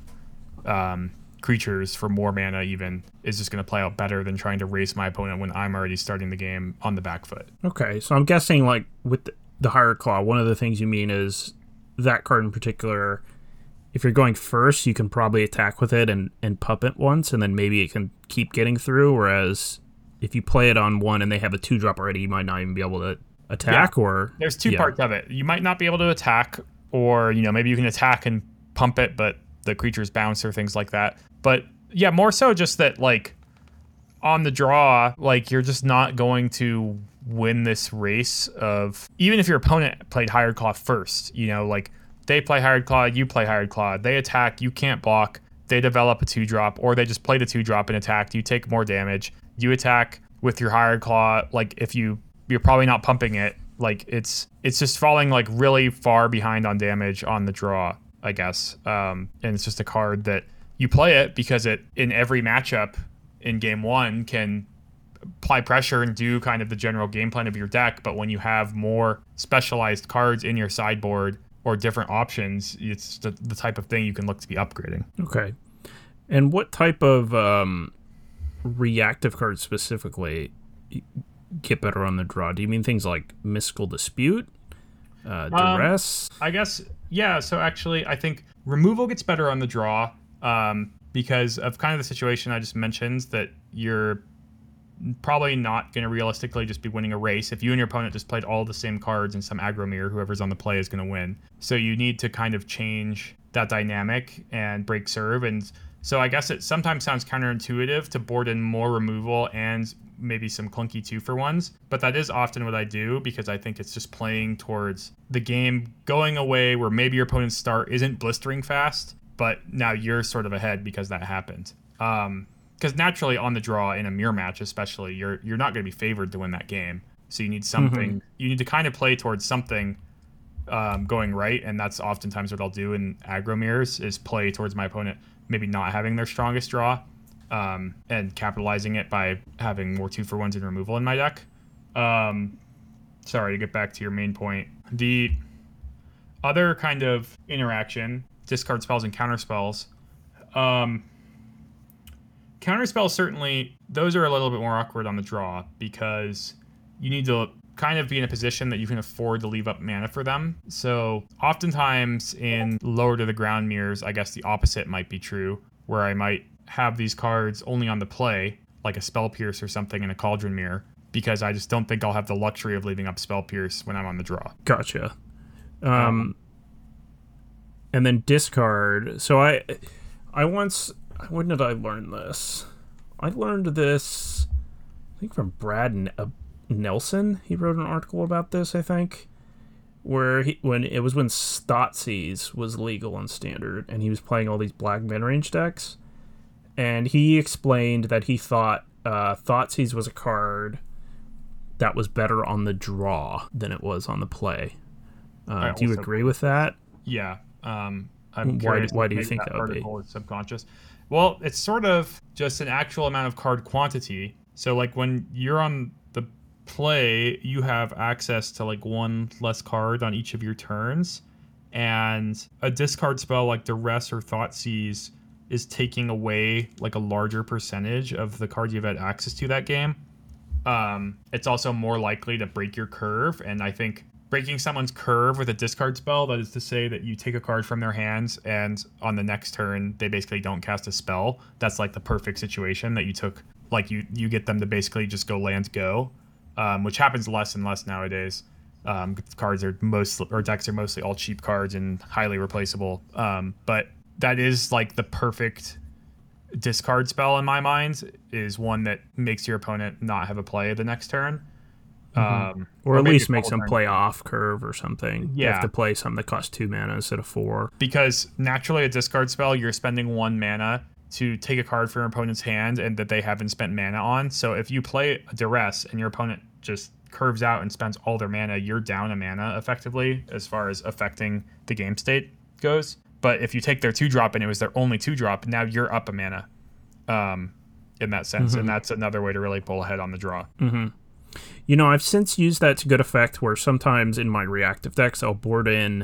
creatures for more mana even is just going to play out better than trying to race my opponent when I'm already starting the game on the back foot. Okay, so I'm guessing like with the Hired Claw, one of the things you mean is that card in particular. If you're going first, you can probably attack with it and pump it once, and then maybe it can keep getting through, whereas if you play it on one and they have a 2-drop already, you might not even be able to attack. Or there's two parts of it. You might not be able to attack, or maybe you can attack and pump it, but the creatures bounce or things like that. But yeah, more so just that, like, on the draw, like, you're just not going to win this race of, even if your opponent played Hired Claw first, like, they play Hired Claw, you play Hired Claw, they attack, you can't block, they develop a 2-drop, or they just played a 2-drop and attacked, you take more damage, you attack with your Hired Claw, like, if you're probably not pumping it, like, it's just falling, like, really far behind on damage on the draw, I guess. And it's just a card that you play it because it, in every matchup in game one, can apply pressure and do kind of the general game plan of your deck, but when you have more specialized cards in your sideboard or different options, it's the type of thing you can look to be upgrading. Okay. And what type of reactive cards specifically get better on the draw? Do you mean things like Mystical Dispute? Duress? I guess, yeah. So actually, I think removal gets better on the draw because of kind of the situation I just mentioned, that you're probably not going to realistically just be winning a race. If you and your opponent just played all the same cards in some aggro mirror, whoever's on the play is going to win. So you need to kind of change that dynamic and break serve. And so I guess it sometimes sounds counterintuitive to board in more removal and maybe some clunky 2-for-1s, but that is often what I do because I think it's just playing towards the game going away where maybe your opponent's start isn't blistering fast, but now you're sort of ahead because that happened. Because naturally on the draw in a mirror match especially, you're not going to be favored to win that game. So you need something. Mm-hmm. You need to kind of play towards something going right, and that's oftentimes what I'll do in aggro mirrors is play towards my opponent maybe not having their strongest draw and capitalizing it by having more 2-for-1s and removal in my deck. Sorry, to get back to your main point. The other kind of interaction, discard spells and counter spells. Counterspells, certainly, those are a little bit more awkward on the draw because you need to kind of be in a position that you can afford to leave up mana for them. So oftentimes in lower to the ground mirrors, I guess the opposite might be true, where I might have these cards only on the play, like a Spell Pierce or something in a Cauldron Mirror, because I just don't think I'll have the luxury of leaving up Spell Pierce when I'm on the draw. Gotcha. And then discard. So I once... When did I learn this? I learned this, I think, from Brad Nelson. He wrote an article about this, I think, where when Thoughtseize was legal in Standard, and he was playing all these black mid-range decks, and he explained that he thought Thoughtseize was a card that was better on the draw than it was on the play. Do you agree with that? Yeah. I'm curious. Why do you think that would be? Is subconscious. Well, it's sort of just an actual amount of card quantity. So, like, when you're on the play, you have access to, like, one less card on each of your turns. And a discard spell like Duress or Thoughtseize is taking away like a larger percentage of the cards you've had access to that game. It's also more likely to break your curve, and I think breaking someone's curve with a discard spell, that is to say that you take a card from their hands and on the next turn they basically don't cast a spell. That's like the perfect situation that you took, like you get them to basically just go land go, which happens less and less nowadays. Cards are decks are mostly all cheap cards and highly replaceable. But that is like the perfect discard spell in my mind, is one that makes your opponent not have a play the next turn. Or at least makes them play off curve or something. Yeah. You have to play something that costs 2 mana instead of 4. Because naturally a discard spell, you're spending 1 mana to take a card from your opponent's hand and that they haven't spent mana on. So if you play a Duress and your opponent just curves out and spends all their mana, you're down a mana effectively as far as affecting the game state goes. But if you take their 2-drop and it was their only 2-drop, now you're up a mana in that sense. And that's another way to really pull ahead on the draw. You know, I've since used that to good effect where sometimes in my reactive decks I'll board in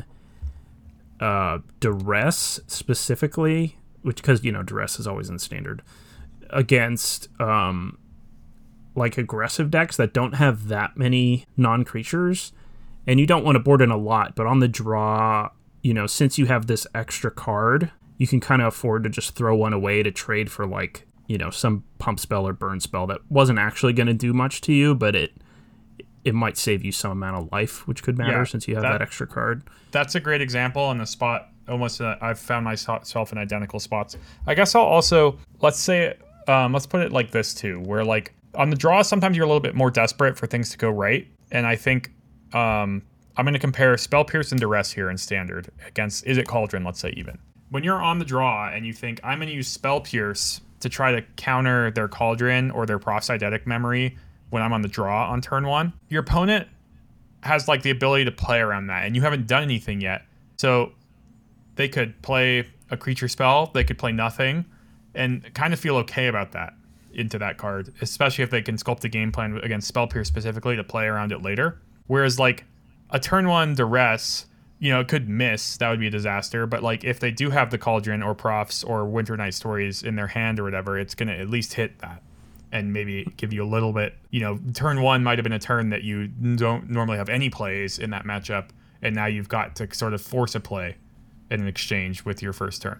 Duress specifically, which, because, you know, Duress is always in standard, against like aggressive decks that don't have that many non-creatures, and you don't want to board in a lot, but on the draw, you know, since you have this extra card, you can kind of afford to just throw one away to trade for, like, you know, some pump spell or burn spell that wasn't actually going to do much to you, but it might save you some amount of life, which could matter since you have that extra card. That's a great example in the spot. Almost, I've found myself in identical spots. I guess I'll also, let's put it like this too, where like on the draw, sometimes you're a little bit more desperate for things to go right. And I think I'm going to compare Spell Pierce and Duress here in standard against Izzet Cauldron, let's say even. When you're on the draw and you think, I'm going to use Spell Pierce to try to counter their Cauldron or their Prophecydetic Memory when I'm on the draw on turn 1, your opponent has like the ability to play around that, and you haven't done anything yet. So they could play a creature spell, they could play nothing, and kind of feel okay about that into that card, especially if they can sculpt a game plan against Spell Pierce specifically to play around it later. Whereas like a turn 1 Duress, you know, it could miss, that would be a disaster, but like if they do have the Cauldron or Profs or Winter Night Stories in their hand or whatever, it's going to at least hit that and maybe give you a little bit, you know, turn 1 might have been a turn that you don't normally have any plays in that matchup, and now you've got to sort of force a play in an exchange with your first turn.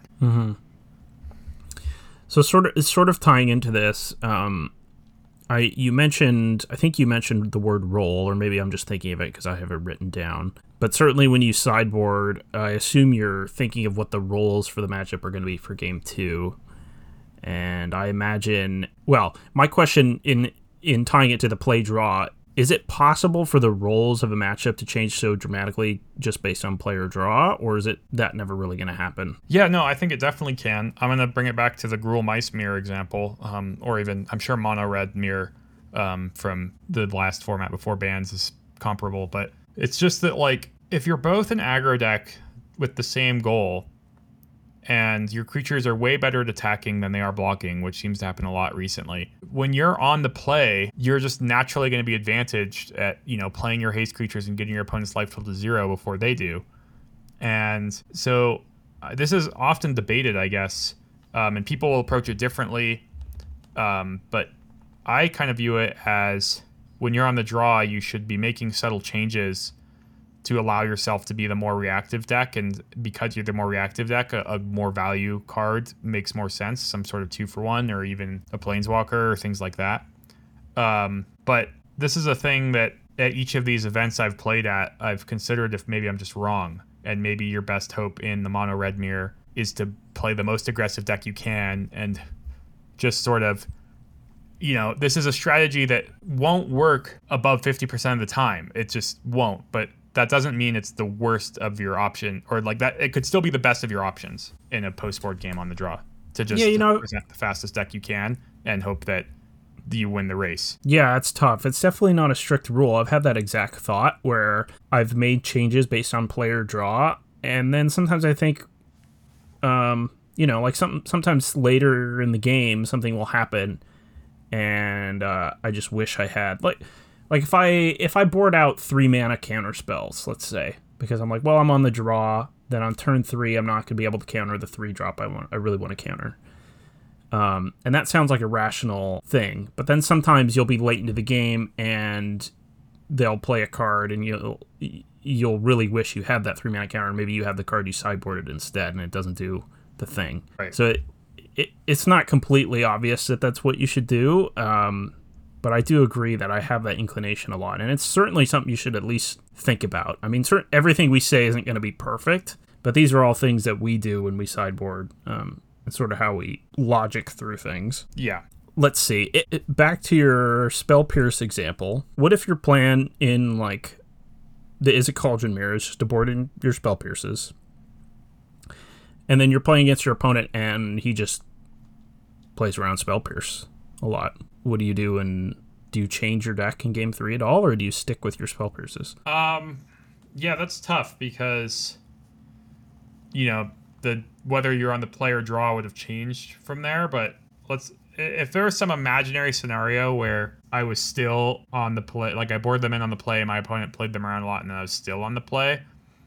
So sort of tying into this, I think you mentioned the word roll, or maybe I'm just thinking of it because I have it written down. But certainly when you sideboard, I assume you're thinking of what the rolls for the matchup are going to be for game 2. And I imagine, well, my question in tying it to the play draw, is it possible for the rolls of a matchup to change so dramatically just based on player draw, or is it that never really going to happen? Yeah, no, I think it definitely can. I'm going to bring it back to the Gruul Mice Mirror example, or even, I'm sure Mono Red Mirror from the last format before bans is comparable, but it's just that, like, if you're both an aggro deck with the same goal, and your creatures are way better at attacking than they are blocking, which seems to happen a lot recently. When you're on the play, you're just naturally going to be advantaged at, you know, playing your haste creatures and getting your opponent's life total to 0 before they do. And so this is often debated, I guess, and people will approach it differently. But I kind of view it as when you're on the draw, you should be making subtle changes to allow yourself to be the more reactive deck, and because you're the more reactive deck, a more value card makes more sense, some sort of 2-for-1 or even a Planeswalker or things like that. But this is a thing that at each of these events I've played at, I've considered if maybe I'm just wrong, and maybe your best hope in the Mono Red Mirror is to play the most aggressive deck you can and just sort of, you know, this is a strategy that won't work above 50% of the time. It just won't, but that doesn't mean it's the worst of your option, or like that. It could still be the best of your options in a post-board game on the draw to just present the fastest deck you can and hope that you win the race. Yeah, it's tough. It's definitely not a strict rule. I've had that exact thought where I've made changes based on player draw, and then sometimes I think, you know, like sometimes later in the game something will happen, and I just wish I had like if I board out 3 mana counter spells, let's say, because I'm like, well, I'm on the draw. Then on turn 3, I'm not going to be able to counter the 3 drop I really want to counter. And that sounds like a rational thing. But then sometimes you'll be late into the game and they'll play a card and you'll really wish you had that 3-mana counter. Maybe you have the card you sideboarded instead and it doesn't do the thing. Right. So it's not completely obvious that that's what you should do. But I do agree that I have that inclination a lot. And it's certainly something you should at least think about. I mean, everything we say isn't going to be perfect, but these are all things that we do when we sideboard. It's sort of how we logic through things. Yeah. Let's see. Back to your Spell Pierce example. What if your plan in, like, the Izzet Cauldron Mirror is just to board in your Spell Pierces, and then you're playing against your opponent and he just plays around Spell Pierce a lot? What do you do, and do you change your deck in game 3 at all, or do you stick with your Spell Pierces? Yeah, that's tough because, whether you're on the play or draw would have changed from there. But if there was some imaginary scenario where I was still on the play, like I boarded them in on the play, my opponent played them around a lot, and I was still on the play.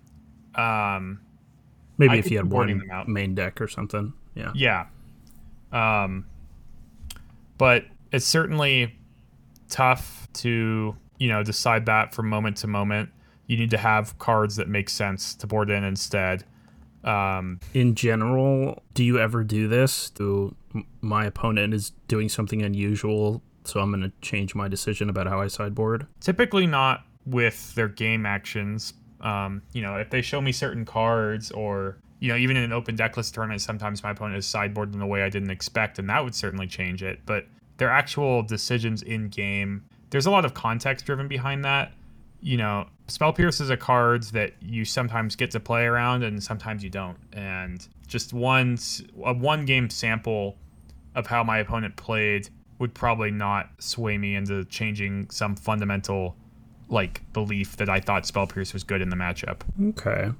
Maybe if you had one main deck or something. Yeah. Yeah. But it's certainly tough to, decide that from moment to moment. You need to have cards that make sense to board in instead. In general, do you ever do this? My opponent is doing something unusual, so I'm going to change my decision about how I sideboard? Typically not with their game actions. If they show me certain cards, or even in an open decklist tournament, sometimes my opponent is sideboarded in a way I didn't expect, and that would certainly change it. But their actual decisions in game, there's a lot of context driven behind that. Spell Pierce is a card that you sometimes get to play around and sometimes you don't. And just a one game sample of how my opponent played would probably not sway me into changing some fundamental belief that I thought Spell Pierce was good in the matchup. Okay.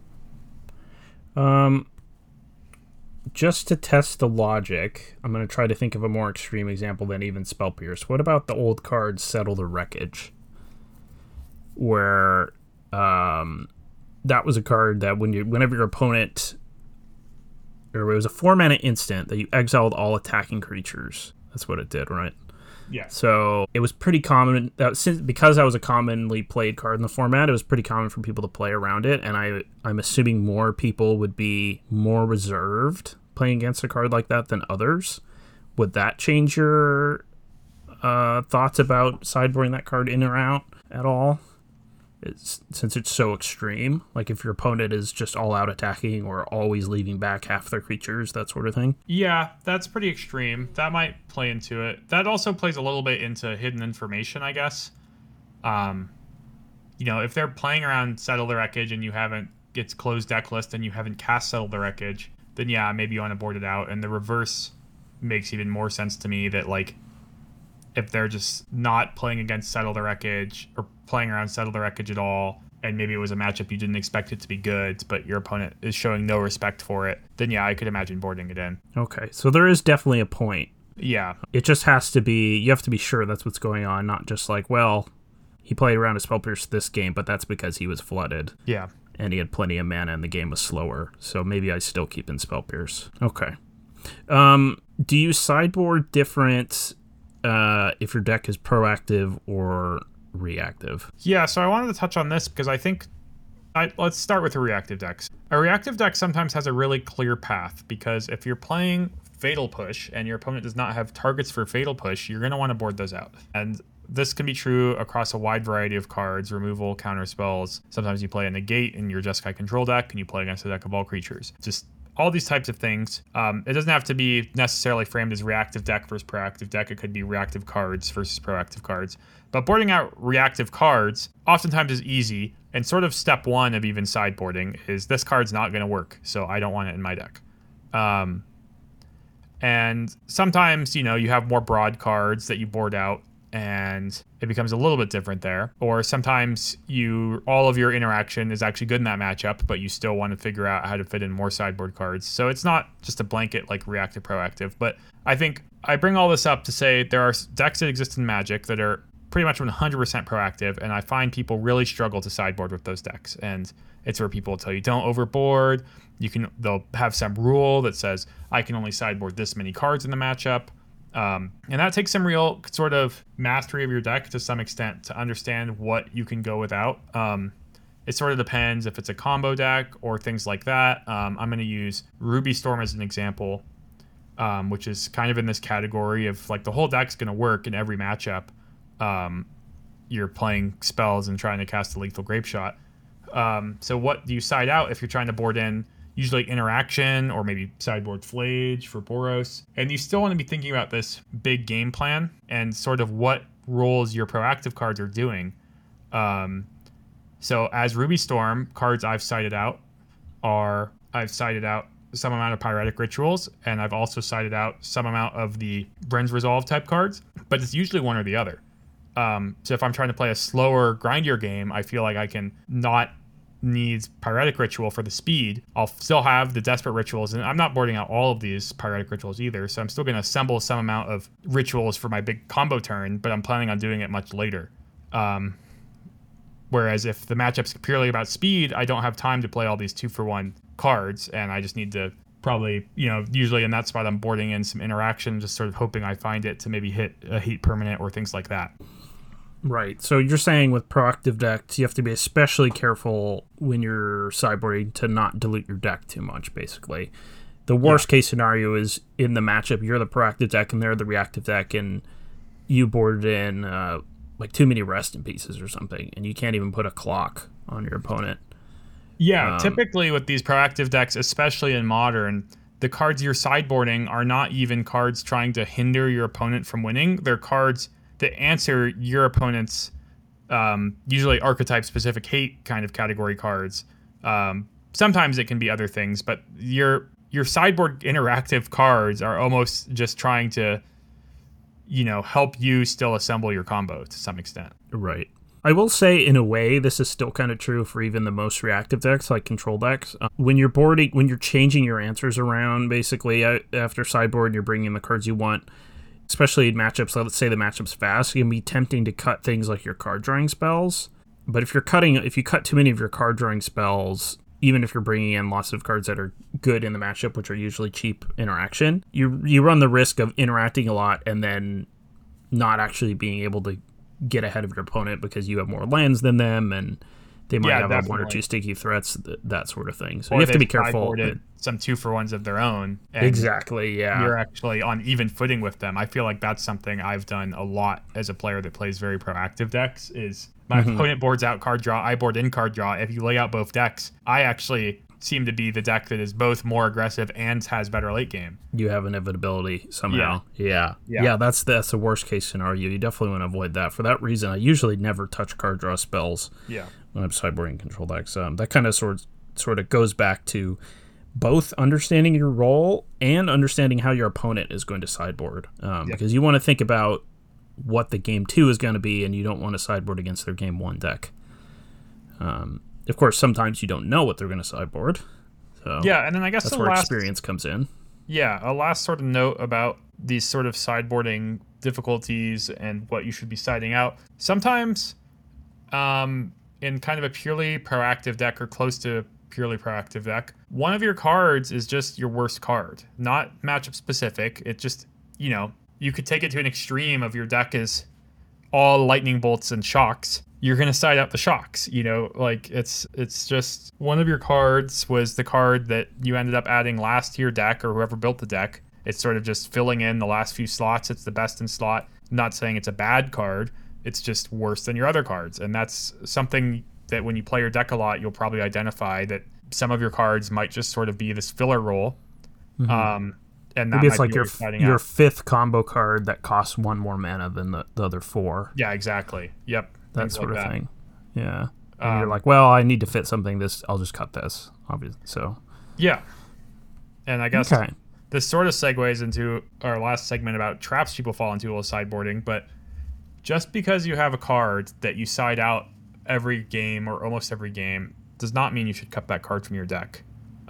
Just to test the logic, I'm going to try to think of a more extreme example than even Spell Pierce. What about the old card Settle the Wreckage? Where that was a card that whenever your opponent, or it was a 4-mana instant that you exiled all attacking creatures. That's what it did, right? Yeah. So it was pretty common because that was a commonly played card in the format. It was pretty common for people to play around it, and I'm assuming more people would be more reserved playing against a card like that than others. Would that change your thoughts about sideboarding that card in or out at all? Since it's so extreme, like if your opponent is just all out attacking or always leaving back half their creatures, that sort of thing. Yeah, that's pretty extreme. That might play into it. That also plays a little bit into hidden information, I guess. If they're playing around Settle the Wreckage and it's closed deck list and you haven't cast Settle the Wreckage, then yeah, maybe you want to board it out. And the reverse makes even more sense to me, that if they're just not playing against Settle the Wreckage or playing around Settle the Wreckage at all, and maybe it was a matchup you didn't expect it to be good, but your opponent is showing no respect for it, then yeah, I could imagine boarding it in. Okay, so there is definitely a point. Yeah. It just has to be, you have to be sure that's what's going on, not just he played around a Spell Pierce this game, but that's because he was flooded. Yeah. And he had plenty of mana and the game was slower, so maybe I still keep in Spell Pierce. Okay. Do you sideboard different if your deck is proactive or reactive? Yeah, so I wanted to touch on this because I think let's start with the reactive decks. A reactive deck sometimes has a really clear path, because if you're playing Fatal Push and your opponent does not have targets for Fatal Push, you're going to want to board those out. And this can be true across a wide variety of cards, removal, counter spells. Sometimes you play a negate in your Jeskai control deck and you play against a deck of all creatures. Just all these types of things. It doesn't have to be necessarily framed as reactive deck versus proactive deck. It could be reactive cards versus proactive cards. But boarding out reactive cards oftentimes is easy, and sort of step one of even sideboarding is this card's not going to work, so I don't want it in my deck. And sometimes, you have more broad cards that you board out, and it becomes a little bit different there. Or sometimes all of your interaction is actually good in that matchup, but you still want to figure out how to fit in more sideboard cards. So it's not just a blanket like reactive proactive. But I think I bring all this up to say there are decks that exist in Magic that are pretty much 100% proactive, and I find people really struggle to sideboard with those decks. And it's where people will tell you don't overboard. They'll have some rule that says I can only sideboard this many cards in the matchup. And that takes some real sort of mastery of your deck to some extent to understand what you can go without. It sort of depends if it's a combo deck or things like that. I'm going to use Ruby Storm as an example, which is kind of in this category of like the whole deck's going to work in every matchup. You're playing spells and trying to cast a lethal grape shot. So what do you side out if you're trying to board in usually interaction or maybe sideboard Flage for Boros? And you still want to be thinking about this big game plan and sort of what roles your proactive cards are doing. So as Ruby Storm, cards I've sided out some amount of Pyretic Rituals, and I've also sided out some amount of the Bryn's Resolve type cards, but it's usually one or the other. So if I'm trying to play a slower, grindier game, I feel like I can not need Pyretic Ritual for the speed. I'll still have the Desperate Rituals, and I'm not boarding out all of these Pyretic Rituals either, so I'm still going to assemble some amount of rituals for my big combo turn, but I'm planning on doing it much later. Whereas if the matchup's purely about speed, I don't have time to play all these 2-for-1 cards, and I just need to probably, usually in that spot I'm boarding in some interaction, just sort of hoping I find it to maybe hit a heat permanent or things like that. Right. So you're saying with proactive decks, you have to be especially careful when you're sideboarding to not dilute your deck too much, basically. The worst case scenario is in the matchup, you're the proactive deck and they're the reactive deck, and you boarded in like too many rest in pieces or something, and you can't even put a clock on your opponent. Yeah, typically with these proactive decks, especially in Modern, the cards you're sideboarding are not even cards trying to hinder your opponent from winning. They're cards that answer your opponent's usually archetype-specific hate kind of category cards. Sometimes it can be other things, but your sideboard interactive cards are almost just trying to, help you still assemble your combo to some extent. Right. I will say, in a way, this is still kind of true for even the most reactive decks, like control decks. When you're changing your answers around, basically, after sideboard, you're bringing in the cards you want, especially in matchups. Let's say the matchup's fast, it can be tempting to cut things like your card drawing spells. But if you cut too many of your card drawing spells, even if you're bringing in lots of cards that are good in the matchup, which are usually cheap interaction, you run the risk of interacting a lot and then not actually being able to get ahead of your opponent because you have more lands than them, and they might have one or two sticky threats, that sort of thing. So you have to be careful. Some 2-for-1s of their own. And exactly, yeah. You're actually on even footing with them. I feel like that's something I've done a lot as a player that plays very proactive decks, is my opponent boards out card draw, I board in card draw. If you lay out both decks, I actually seem to be the deck that is both more aggressive and has better late game. You have inevitability somehow. Yeah, that's the worst case scenario. You definitely want to avoid that. For that reason, I usually never touch card draw spells when I'm sideboarding control decks. That kind of sort of goes back to both understanding your role and understanding how your opponent is going to sideboard. Because you want to think about what the game 2 is going to be, and you don't want to sideboard against their game 1 deck. Of course, sometimes you don't know what they're going to sideboard. So yeah, and then I guess that's where experience comes in. Yeah, a last sort of note about these sort of sideboarding difficulties and what you should be siding out. Sometimes in kind of a purely proactive deck or close to purely proactive deck, one of your cards is just your worst card. Not matchup specific. It just, you could take it to an extreme of your deck is all lightning bolts and shocks. You're going to side out the shocks, like it's just one of your cards was the card that you ended up adding last to your deck, or whoever built the deck. It's sort of just filling in the last few slots. It's the best in slot. I'm not saying it's a bad card. It's just worse than your other cards. And that's something that when you play your deck a lot, you'll probably identify that some of your cards might just sort of be this filler role. And maybe it's like your 5th combo card that costs 1 more mana than the other 4. Yeah, exactly. Yep. That sort of thing. Yeah. And you're like, well, I need to fit something. I'll just cut this, obviously. So. Yeah. And I guess this sort of segues into our last segment about traps people fall into while sideboarding. But just because you have a card that you side out every game or almost every game does not mean you should cut that card from your deck.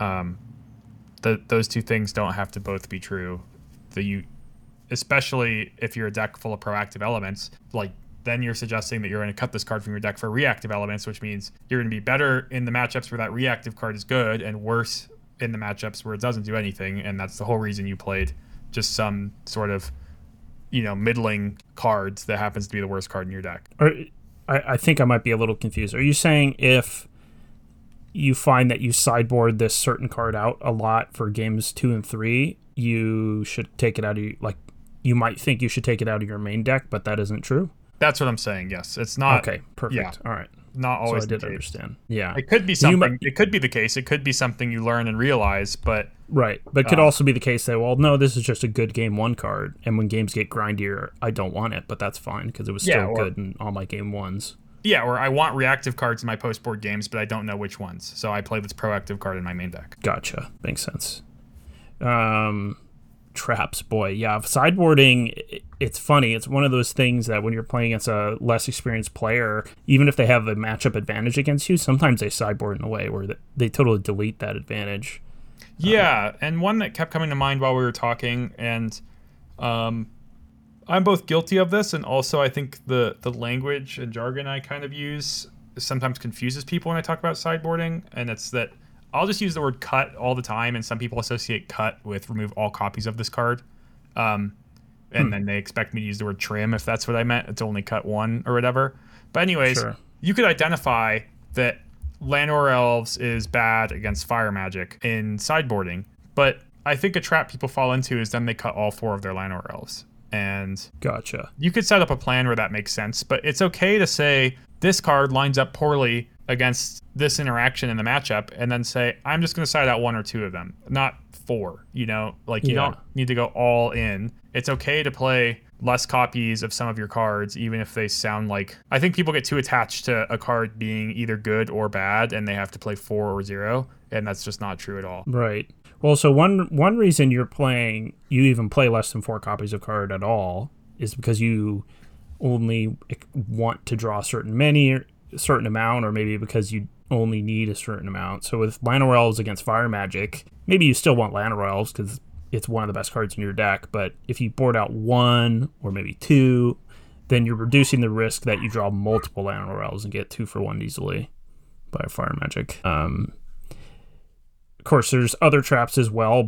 Those two things don't have to both be true. Especially if you're a deck full of proactive elements, like then you're suggesting that you're going to cut this card from your deck for reactive elements, which means you're going to be better in the matchups where that reactive card is good and worse in the matchups where it doesn't do anything. And that's the whole reason you played just some sort of, middling cards that happens to be the worst card in your deck. I think I might be a little confused. Are you saying if you find that you sideboard this certain card out a lot for games 2 and 3, you should take it out of you might think you should take it out of your main deck, but that isn't true? That's what I'm saying. Yes, it's not. Okay, perfect. Yeah, all right. Not always. So I did understand. Yeah, it could be something. It could be the case. It could be something you learn and realize, but right. But it could also be the case that, well, no, this is just a good game 1 card, and when games get grindier, I don't want it, but that's fine because it was still good in all my game 1s. Yeah, or I want reactive cards in my post board games, but I don't know which ones, so I play this proactive card in my main deck. Gotcha. Makes sense. Traps, boy, yeah. Sideboarding, it's funny. It's one of those things that when you're playing against a less experienced player, even if they have a matchup advantage against you, sometimes they sideboard in a way where they totally delete that advantage. Yeah, and one that kept coming to mind while we were talking, and I'm both guilty of this, and also I think the language and jargon I kind of use sometimes confuses people when I talk about sideboarding, and it's that I'll just use the word cut all the time, and some people associate cut with remove all copies of this card. And then they expect me to use the word trim if that's what I meant. It's only cut 1 or whatever. But anyways, You could identify that Llanowar Elves is bad against fire magic in sideboarding. But I think a trap people fall into is then they cut all 4 of their Llanowar Elves. And gotcha. You could set up a plan where that makes sense, but it's okay to say this card lines up poorly against this interaction in the matchup, and then say, I'm just going to side out 1 or 2 of them, not 4, you don't need to go all in. It's okay to play less copies of some of your cards, even if they sound like, I think people get too attached to a card being either good or bad, and they have to play 4 or 0, and that's just not true at all. Right. Well, so one reason you even play less than 4 copies of card at all is because you only want to draw a certain amount, or maybe because you only need a certain amount. So with Llanowar Elves against fire magic, maybe you still want Llanowar Elves because it's one of the best cards in your deck, but if you board out 1 or maybe 2, then you're reducing the risk that you draw multiple Llanowar Elves and get 2 for 1 easily by fire magic. Of course, there's other traps as well.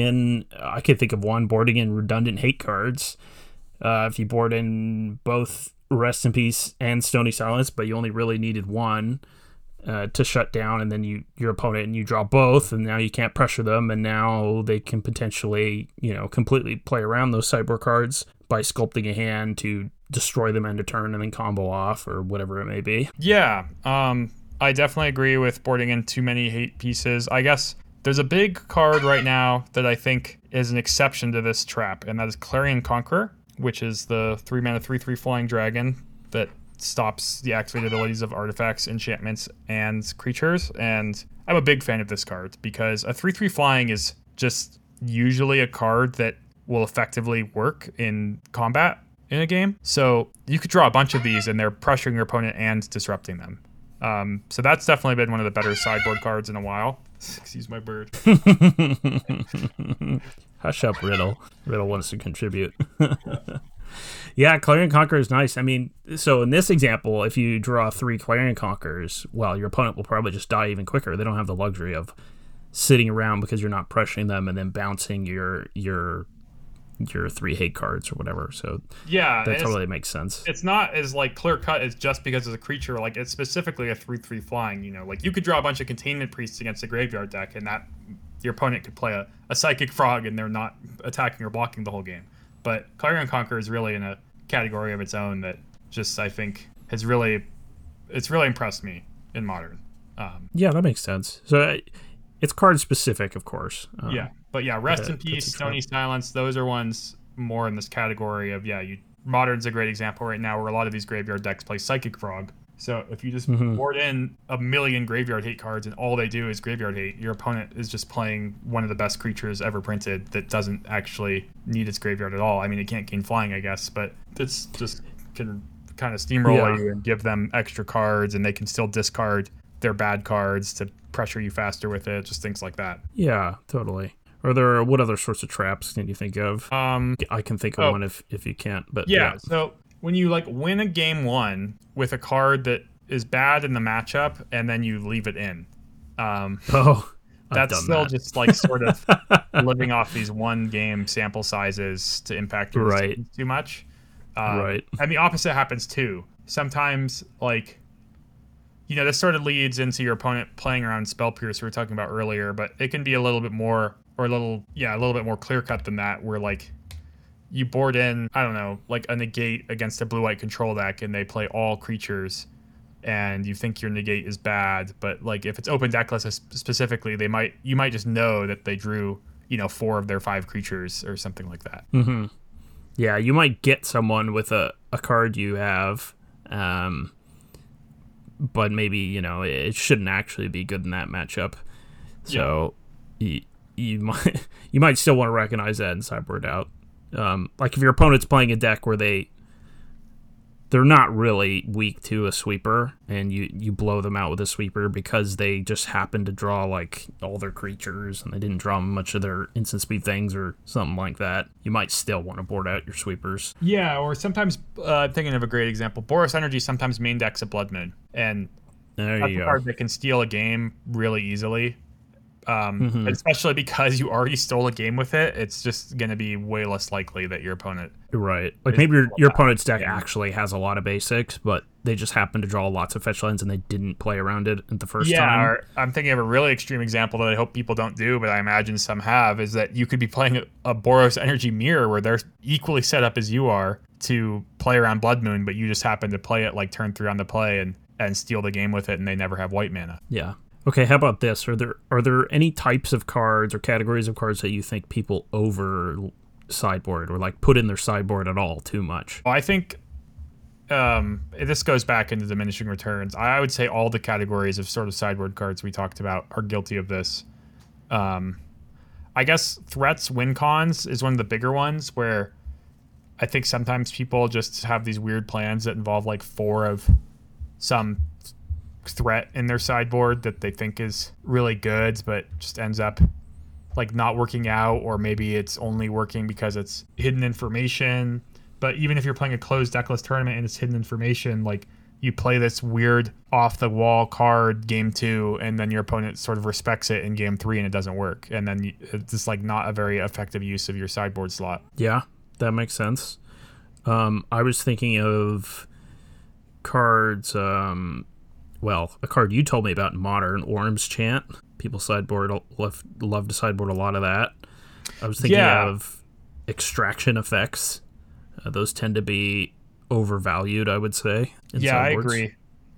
I can think of one, boarding in redundant hate cards. If you board in both Rest in Peace and Stony Silence, but you only really needed 1 to shut down, and then your opponent, and you draw both, and now you can't pressure them, and now they can potentially, completely play around those sideboard cards by sculpting a hand to destroy them end of turn and then combo off or whatever it may be. Yeah, I definitely agree with boarding in too many hate pieces. I guess there's a big card right now that I think is an exception to this trap, and that is Clarion Conqueror, which is the 3-mana 3/3 flying dragon that stops the activated abilities of artifacts, enchantments, and creatures. And I'm a big fan of this card because a 3/3 flying is just usually a card that will effectively work in combat in a game. So you could draw a bunch of these and they're pressuring your opponent and disrupting them. So that's definitely been one of the better sideboard cards in a while. Excuse my bird. Hush up, Riddle. Riddle wants to contribute. Yeah, Clarion Conqueror is nice. I mean, so in this example, if you draw 3 Clarion Conquerors, well, your opponent will probably just die even quicker. They don't have the luxury of sitting around because you're not pressuring them and then bouncing your 3 hate cards or whatever. So yeah, that totally makes sense. It's not as clear cut as just because it's a creature. It's specifically a 3/3 flying. You could draw a bunch of Containment Priests against a graveyard deck, and that your opponent could play a Psychic Frog, and they're not attacking or blocking the whole game. But Clarion Conqueror is really in a category of its own that just, I think, it's really impressed me in Modern. Yeah, that makes sense. So it's card specific, of course. But Rest in Peace, Stony Silence, those are ones more in this category of, Modern's a great example right now where a lot of these graveyard decks play Psychic Frog. So if you just board in a million graveyard hate cards and all they do is graveyard hate, your opponent is just playing one of the best creatures ever printed that doesn't actually need its graveyard at all. I mean, it can't gain flying, I guess, but it's just can kind of steamroll you and give them extra cards, and they can still discard their bad cards to pressure you faster with it, just things like that. Yeah, totally. What other sorts of traps can you think of? I can think of one if you can't. But so when you like win a game one with a card that is bad in the matchup and then you leave it in. Oh, that's still just like sort of living off these one game sample sizes to impact your decisions too much. Right. And the opposite happens too. Sometimes, like, this sort of leads into your opponent playing around Spell Pierce we were talking about earlier, but it can be a little bit more, or a little bit more clear cut than that, where like you board in, I don't know, like a negate against a blue-white control deck and they play all creatures and you think your negate is bad, but like if it's open deck list specifically, you might just know that they drew, 4 of their 5 creatures or something like that. Mm-hmm. Yeah, you might get someone with a card you have, but maybe, it shouldn't actually be good in that matchup. So you might still want to recognize that and sideboard out. Like if your opponent's playing a deck where they're not really weak to a sweeper, and you blow them out with a sweeper because they just happen to draw like all their creatures and they didn't draw much of their instant speed things or something like that, you might still want to board out your sweepers. Yeah, or sometimes, thinking of a great example, Boros Energy sometimes main decks a Blood Moon, and that's a card that can steal a game really easily. Especially because you already stole a game with it, it's just going to be way less likely that your opponent... Right. Like maybe your opponent's deck actually has a lot of basics, but they just happen to draw lots of fetch lands and they didn't play around it at the first time. Yeah, or I'm thinking of a really extreme example that I hope people don't do, but I imagine some have, is that you could be playing a Boros Energy Mirror where they're equally set up as you are to play around Blood Moon, but you just happen to play it like turn 3 on the play and steal the game with it, and they never have white mana. Yeah. Okay, how about this? Are there any types of cards or categories of cards that you think people over sideboard or like put in their sideboard at all too much? Well, I think this goes back into diminishing returns. I would say all the categories of sort of sideboard cards we talked about are guilty of this. I guess threats, win cons is one of the bigger ones, where I think sometimes people just have these weird plans that involve like 4 of some threat in their sideboard that they think is really good, but just ends up like not working out, or maybe it's only working because it's hidden information. But even if you're playing a closed decklist tournament and it's hidden information, like you play this weird off the wall card game 2 and then your opponent sort of respects it in game 3 and it doesn't work, and then it's just like not a very effective use of your sideboard slot. Yeah, that makes sense. I was thinking of cards, well, a card you told me about in Modern, Orm's Chant. People love to sideboard a lot of that. I was thinking of extraction effects. Those tend to be overvalued, I would say. I agree.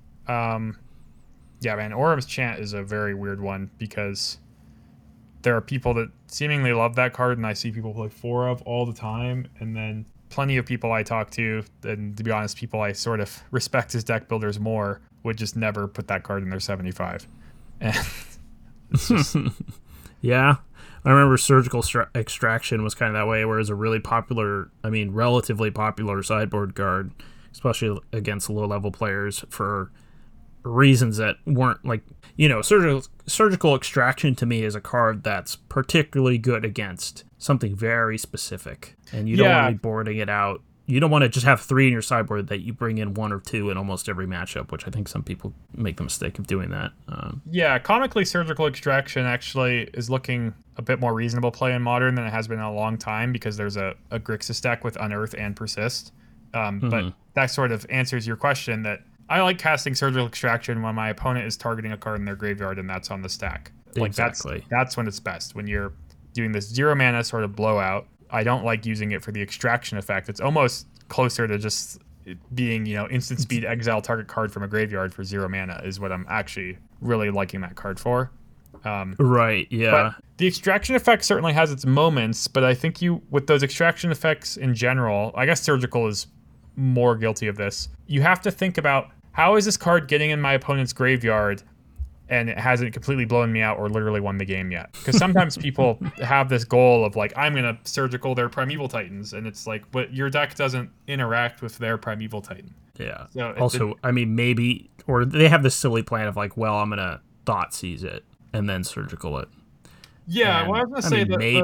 Yeah, man, Orm's Chant is a very weird one because there are people that seemingly love that card, and I see people play 4 of all the time, and then plenty of people I talk to, and to be honest, people I sort of respect as deck builders more, would just never put that card in their 75. And it's just... Yeah. I remember Surgical Extraction was kind of that way, where it was a really popular, relatively popular sideboard card, especially against low-level players, for reasons that weren't like, Surgical Extraction to me is a card that's particularly good against something very specific, and you don't want to be boarding it out. You don't want to just have 3 in your sideboard that you bring in 1 or 2 in almost every matchup, which I think some people make the mistake of doing that. Comically, Surgical Extraction actually is looking a bit more reasonable play in Modern than it has been in a long time, because there's a Grixis deck with Unearth and Persist. But that sort of answers your question that I like casting Surgical Extraction when my opponent is targeting a card in their graveyard and that's on the stack. Like exactly. That's when it's best, when you're doing this 0 mana sort of blowout. I don't like using it for the extraction effect. It's almost closer to just being, instant speed exile target card from a graveyard for 0 mana is what I'm actually really liking that card for. Right, yeah. But the extraction effect certainly has its moments, but I think with those extraction effects in general, I guess Surgical is more guilty of this. You have to think about, how is this card getting in my opponent's graveyard and it hasn't completely blown me out or literally won the game yet? Because sometimes people have this goal of like, I'm going to Surgical their Primeval Titans, and it's like, but your deck doesn't interact with their Primeval Titan. Yeah. So also, maybe, or they have this silly plan of like, well, I'm going to Thoughtseize it and then Surgical it. Yeah, well, I was going to say that maybe.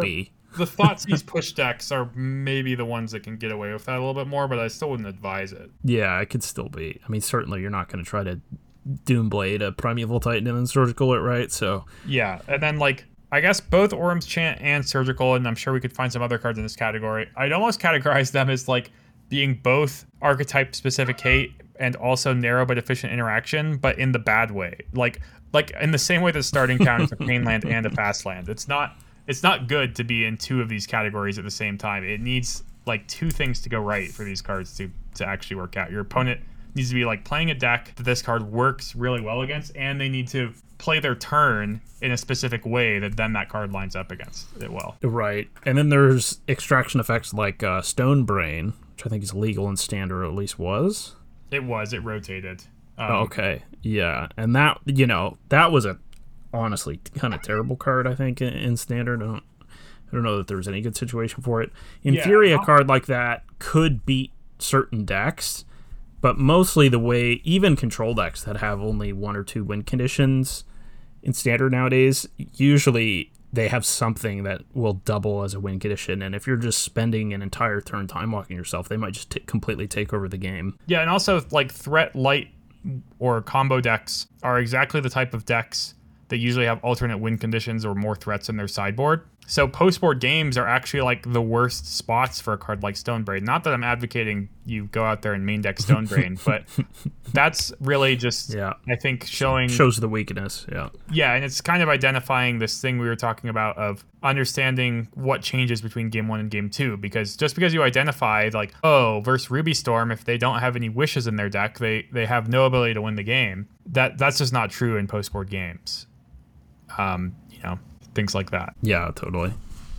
The Thoughtseize push decks are maybe the ones that can get away with that a little bit more, but I still wouldn't advise it. Yeah, it could still be. I mean, certainly you're not going to try to Doomblade a Primeval Titan and then Surgical it, right? So yeah, and then like I guess both Orm's Chant and Surgical, and I'm sure we could find some other cards in this category. I'd almost categorize them as like being both archetype specific hate and also narrow but efficient interaction, but in the bad way. Like in the same way that starting town is a pain land and a fast land. It's not good to be in two of these categories at the same time. It needs like two things to go right for these cards to actually work out. Your opponent needs to be like playing a deck that this card works really well against, and they need to play their turn in a specific way that then that card lines up against it well. Right. And then there's extraction effects like Stone Brain, which I think is legal in Standard, or at least was. It rotated. Okay. Yeah. And that, that was a honestly kind of terrible card, I think, in Standard. I don't know that there was any good situation for it. In theory, a card like that could beat certain decks, but mostly the way even control decks that have only one or two win conditions in Standard nowadays, usually they have something that will double as a win condition, and if you're just spending an entire turn time walking yourself, they might just completely take over the game. Yeah, and also like threat light or combo decks are exactly the type of decks that usually have alternate win conditions or more threats in their sideboard. So post-board games are actually like the worst spots for a card like Stonebrain. Not that I'm advocating you go out there and main deck Stonebrain, but that's really just, I think, shows the weakness. Yeah, and it's kind of identifying this thing we were talking about of understanding what changes between game 1 and game 2. Because just because you identify like, oh, versus Ruby Storm, if they don't have any wishes in their deck, they have no ability to win the game. That's just not true in post-board games. Things like that. Yeah, totally.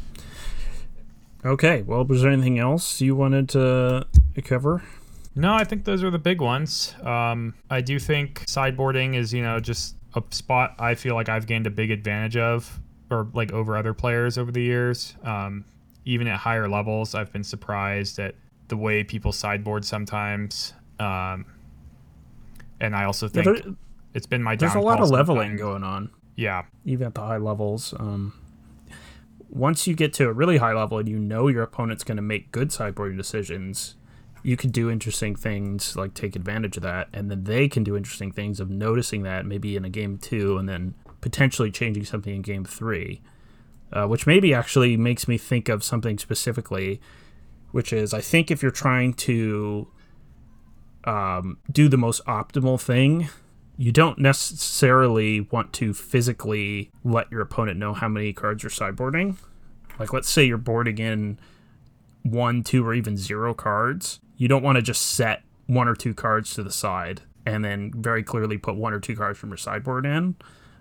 Okay, well, was there anything else you wanted to cover? No, I think those are the big ones. I do think sideboarding is, just a spot I feel like I've gained a big advantage of, or like over other players over the years. Even at higher levels, I've been surprised at the way people sideboard sometimes. And I also think it's been my downfall. There's a lot of leveling going on. Yeah. Even at the high levels. Once you get to a really high level and your opponent's going to make good sideboarding decisions, you can do interesting things, like take advantage of that, and then they can do interesting things of noticing that maybe in a game 2 and then potentially changing something in game 3, which maybe actually makes me think of something specifically, which is I think if you're trying to do the most optimal thing, you don't necessarily want to physically let your opponent know how many cards you're sideboarding. Like, let's say you're boarding in 1, 2, or even 0 cards. You don't want to just set 1 or 2 cards to the side and then very clearly put 1 or 2 cards from your sideboard in.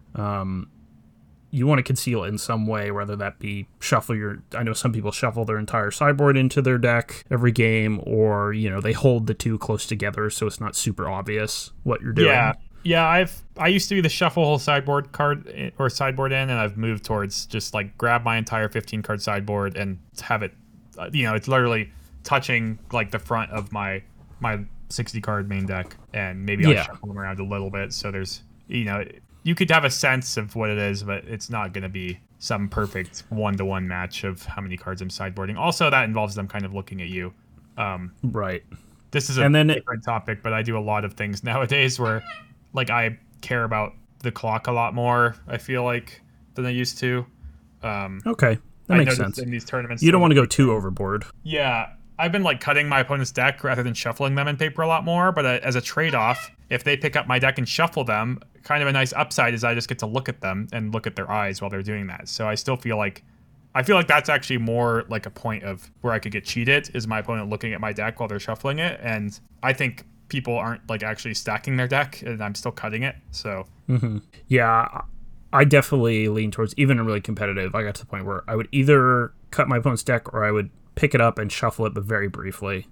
You want to conceal it in some way, whether that be I know some people shuffle their entire sideboard into their deck every game, or, they hold the two close together so it's not super obvious what you're doing. Yeah, I used to be the shuffle whole sideboard card or sideboard in, and I've moved towards just like grab my entire 15 card sideboard and have it, it's literally touching like the front of my 60 card main deck, and maybe I'll shuffle them around a little bit. So there's, you could have a sense of what it is, but it's not going to be some perfect 1-to-1 match of how many cards I'm sideboarding. Also, that involves them kind of looking at you. Right. This is a different topic, but I do a lot of things nowadays where like I care about the clock a lot more, I feel like, than I used to. Okay, that makes sense. In these tournaments, you don't want to go too overboard. Yeah, I've been like cutting my opponent's deck rather than shuffling them in paper a lot more. But as a trade-off, if they pick up my deck and shuffle them, kind of a nice upside is I just get to look at them and look at their eyes while they're doing that. So I feel like that's actually more like a point of where I could get cheated, is my opponent looking at my deck while they're shuffling it. And I think people aren't like actually stacking their deck, and I'm still cutting it. So yeah, I definitely lean towards, even in really competitive, I got to the point where I would either cut my opponent's deck or I would pick it up and shuffle it, but very briefly.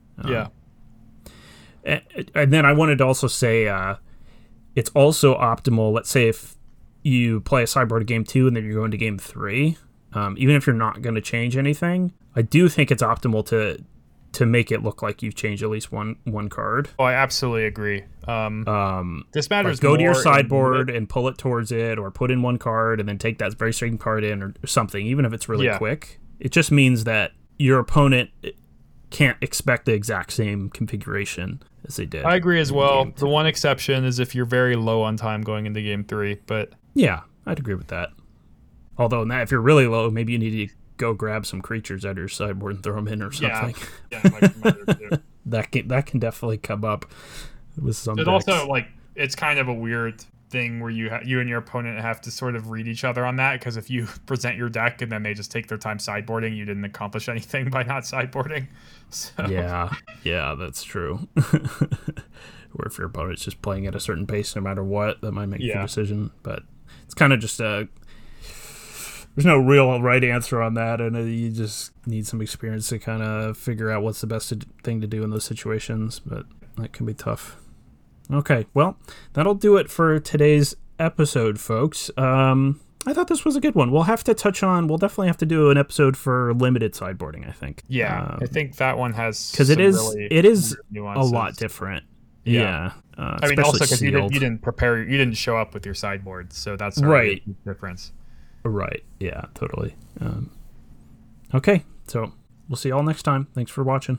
And then I wanted to also say it's also optimal, let's say if you play a sideboard at game 2 and then you're going to game 3, even if you're not going to change anything, I do think it's optimal to make it look like you've changed at least one card. Oh, I absolutely agree. This matters. Like go to your sideboard and pull it towards it, or put in one card and then take that very certain card in, or something, even if it's really quick. It just means that your opponent can't expect the exact same configuration as they did. I agree as well. Game The one exception is if you're very low on time going into game 3, but Yeah, I'd agree with that. Although, if you're really low, maybe you need to go grab some creatures out of your sideboard and throw them in or something. Yeah, it might matter too. That can definitely come up with some It decks. also, like, it's kind of a weird thing where you and your opponent have to sort of read each other on that, because if you present your deck and then they just take their time sideboarding, you didn't accomplish anything by not sideboarding. So. Yeah, that's true. Or if your opponent's just playing at a certain pace no matter what, that might make the decision. But it's kind of just there's no real right answer on that, and you just need some experience to kind of figure out what's the best thing to do in those situations, but that can be tough. Okay, well, that'll do it for today's episode, folks. I thought this was a good one. We'll definitely have to do an episode for limited sideboarding, I think. Yeah, I think that one has... Because it is a nuances. lot different. Yeah. I mean, also because you didn't prepare, you didn't show up with your sideboard, so that's right. A huge difference. Right, yeah, totally. Okay, so we'll see you all next time. Thanks for watching.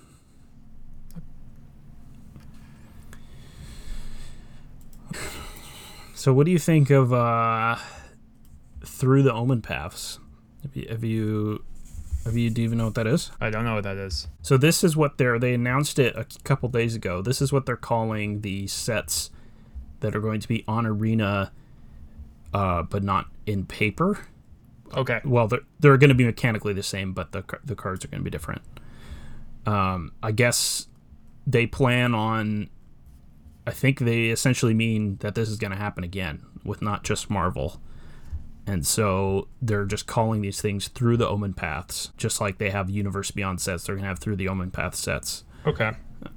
So what do you think of Through the Omen Paths? Do you even know what that is? I don't know what that is. So this is what they announced it a couple days ago. This is what they're calling the sets that are going to be on Arena, but not in paper. Okay. Well, they're going to be mechanically the same, but the cards are going to be different. I guess they plan on... I think they essentially mean that this is going to happen again with not just Marvel. And so they're just calling these things Through the Omen Paths, just like they have Universe Beyond sets. They're going to have Through the Omen Path sets. Okay.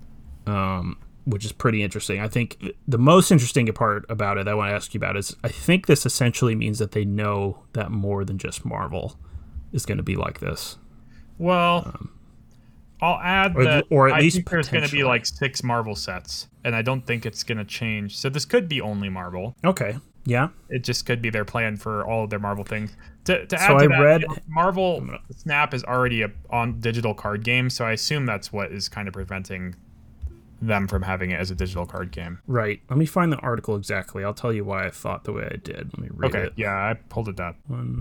Which is pretty interesting. I think the most interesting part about it that I want to ask you about is I think this essentially means that they know that more than just Marvel is going to be like this. Well, I'll add or at I least think there's going to be like 6 Marvel sets, and I don't think it's going to change. So this could be only Marvel. Okay. Yeah. It just could be their plan for all of their Marvel things. To add So to I that, read Marvel Snap is already on digital card game, so I assume that's what is kind of preventing them from having it as a digital card game. Right. Let me find the article exactly. I'll tell you why I thought the way I did. Let me read it. Yeah, I pulled it up.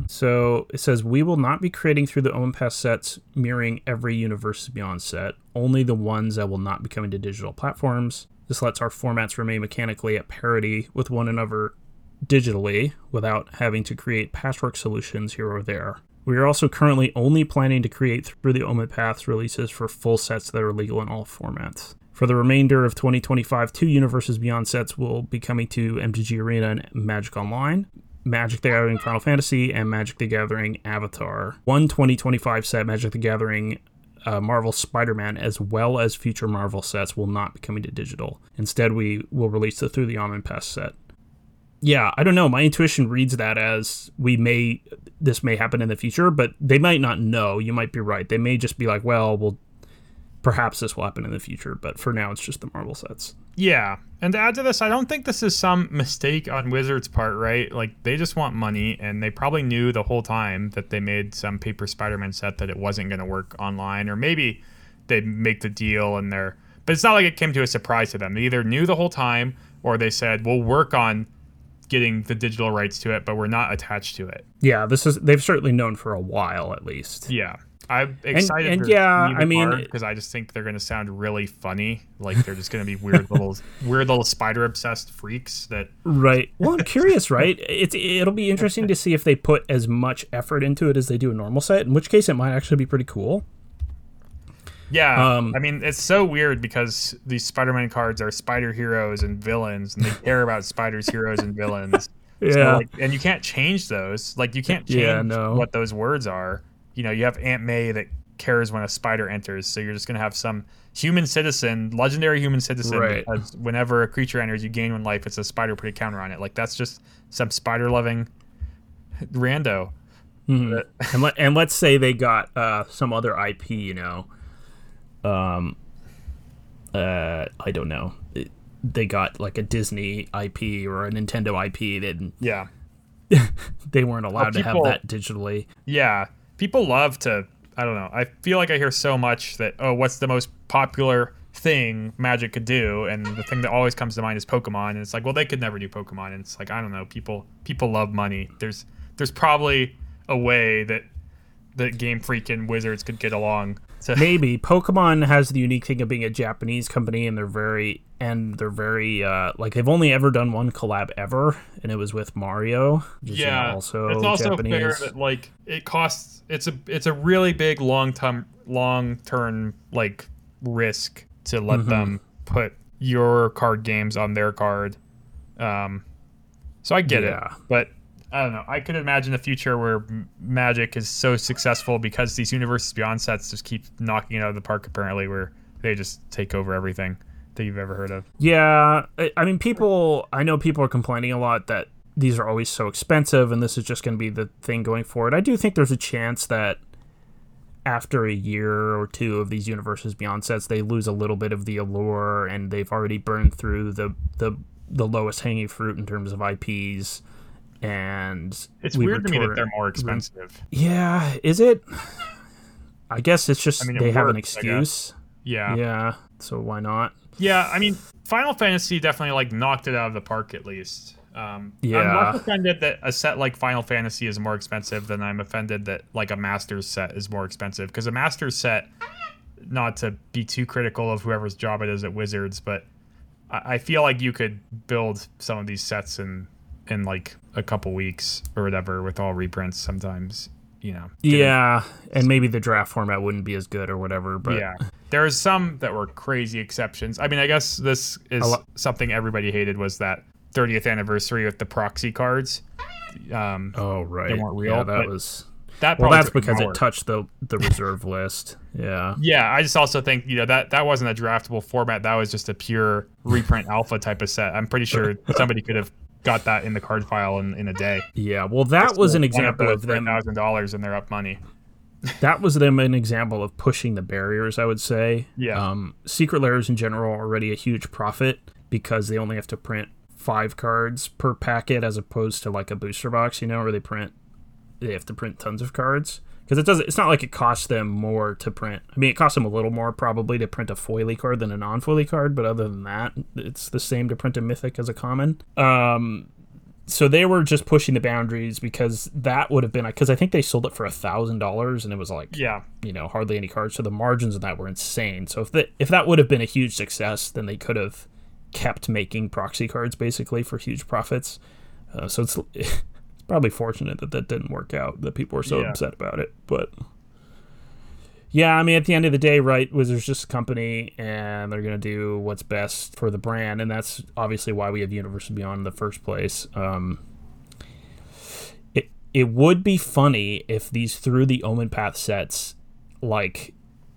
So it says, we will not be creating Through the Omen Path sets mirroring every Universe Beyond set, only the ones that will not be coming to digital platforms. This lets our formats remain mechanically at parity with one another digitally without having to create patchwork solutions here or there. We are also currently only planning to create Through the Omen Paths releases for full sets that are legal in all formats. For the remainder of 2025, 2 Universes Beyond sets will be coming to MTG Arena and Magic Online, Magic the Gathering Final Fantasy, and Magic the Gathering Avatar. One 2025 set, Magic the Gathering Marvel Spider-Man, as well as future Marvel sets, will not be coming to digital. Instead, we will release the Through the Omen Path set. Yeah, I don't know. My intuition reads that as this may happen in the future, but they might not know. You might be right. They may just be like, well, perhaps this will happen in the future, but for now it's just the Marvel sets. Yeah, and to add to this, I don't think this is some mistake on Wizards' part, right? Like, they just want money, and they probably knew the whole time that they made some paper Spider-Man set that it wasn't going to work online, or maybe they make the deal and but it's not like it came to a surprise to them. They either knew the whole time, or they said, we'll work on getting the digital rights to it, but we're not attached to it. Yeah, they've certainly known for a while at least. Yeah. I'm excited because I just think they're going to sound really funny. Like they're just going to be weird little spider obsessed freaks that. Right. Well, I'm curious, right? It'll be interesting to see if they put as much effort into it as they do a normal set, in which case it might actually be pretty cool. Yeah, I mean, it's so weird because these Spider-Man cards are spider heroes and villains, and they care about spiders, heroes, and villains. Yeah. So, and you can't change those. Like, you can't change what those words are. You know, you have Aunt May that cares when a spider enters, so you're just going to have some human citizen, legendary human citizen, right, because whenever a creature enters, you gain 1 life. It's a spider, put a counter on it. Like, that's just some spider-loving rando. Mm-hmm. And let's say they got some other IP, you know. I don't know. They got like a Disney IP or a Nintendo IP that they weren't allowed to have that digitally. Yeah, people love to I don't know. I feel like I hear so much that, oh, what's the most popular thing Magic could do? And the thing that always comes to mind is Pokemon. And it's like, well, they could never do Pokemon. And it's like, I don't know. People love money. There's probably a way that Game Freak and Wizards could get along. Maybe Pokemon has the unique thing of being a Japanese company, and they're very like, they've only ever done one collab ever, and it was with Mario. Which is, also it's also Japanese. fair that like it costs. It's a really big long term like risk to let them put your card games on their card. So I get it, but I don't know. I could imagine a future where Magic is so successful because these Universes Beyond sets just keep knocking it out of the park, apparently, where they just take over everything that you've ever heard of. Yeah. I mean, I know people are complaining a lot that these are always so expensive and this is just going to be the thing going forward. I do think there's a chance that after a year or two of these Universes Beyond sets, they lose a little bit of the allure and they've already burned through the lowest hanging fruit in terms of IPs. And it's weird to me that they're more expensive. Yeah, is it? I guess it's just they have an excuse. Yeah. So why not? Yeah, I mean, Final Fantasy definitely like knocked it out of the park at least. I'm less offended that a set like Final Fantasy is more expensive than I'm offended that like a Masters set is more expensive, because a Masters set, not to be too critical of whoever's job it is at Wizards, but I feel like you could build some of these sets in like a couple weeks or whatever with all reprints sometimes, and maybe the draft format wouldn't be as good or whatever, but there's some that were crazy exceptions. I mean, I guess this is something everybody hated, was that 30th anniversary with the proxy cards. Oh right, they weren't real. Yeah, that's because it touched the reserve list. Yeah, I just also think that wasn't a draftable format. That was just a pure reprint alpha type of set. I'm pretty sure somebody could have got that in the card file in a day. Yeah, well, that was an example of them $1,000 and they're up money. That was them an example of pushing the barriers, I would say. Yeah. Secret Lairs in general are already a huge profit because they only have to print 5 cards per packet as opposed to like a booster box, where they have to print tons of cards. Because it's not like it costs them more to print. I mean, it costs them a little more probably to print a foily card than a non-foily card, but other than that, it's the same to print a mythic as a common. So they were just pushing the boundaries because that would have been, because I think they sold it for $1,000 and it was like, hardly any cards. So the margins of that were insane. So if that would have been a huge success, then they could have kept making proxy cards basically for huge profits. So it's probably fortunate that didn't work out, that people were so upset about it. But yeah, I mean, at the end of the day, right, Wizards just a company and they're going to do what's best for the brand. And that's obviously why we have Universes Beyond in the first place. It would be funny if these Through the Omen Path sets, like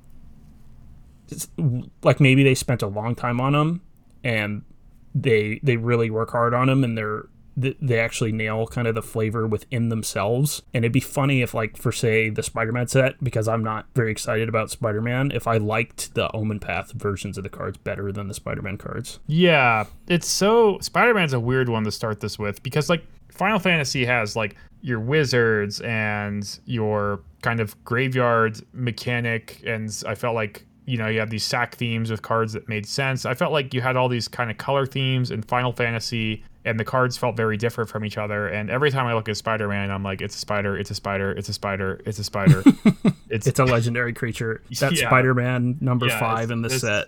maybe they spent a long time on them and they really work hard on them and they actually nail kind of the flavor within themselves. And it'd be funny if, like, for say the Spider-Man set, because I'm not very excited about Spider-Man, if I liked the Omen Path versions of the cards better than the Spider-Man cards. Yeah, Spider-Man's a weird one to start this with, because like Final Fantasy has like your wizards and your kind of graveyard mechanic, and I felt like you have these sack themes with cards that made sense. I felt like you had all these kind of color themes in Final Fantasy, and the cards felt very different from each other. And every time I look at Spider-Man, I'm like, it's a spider, it's a spider, it's a spider, it's a spider. It's a legendary creature. That's Spider-Man number 5 in the set.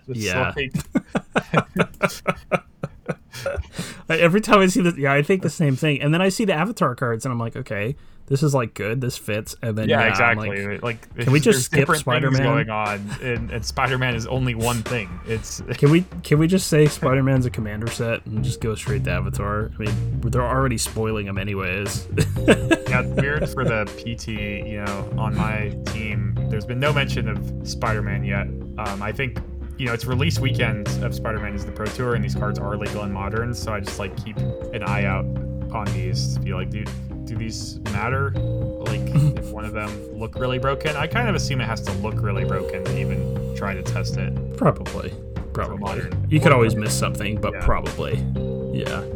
Every time I see this, I think the same thing. And then I see the Avatar cards, and I'm like, okay, this is like good. This fits. And then exactly. Like, can we just skip Spider-Man? Going on, and Spider-Man is only one thing. It's can we just say Spider-Man's a commander set and just go straight to Avatar? I mean, they're already spoiling them anyways. Yeah, it's weird for the PT. On my team, there's been no mention of Spider-Man yet. I think. It's release weekend of Spider-Man is the Pro Tour, and these cards are legal and modern, so I just like keep an eye out on these to be like, do these matter? Like, if one of them look really broken, I kind of assume it has to look really broken to even try to test it. Probably. You could always miss something, but probably. Yeah.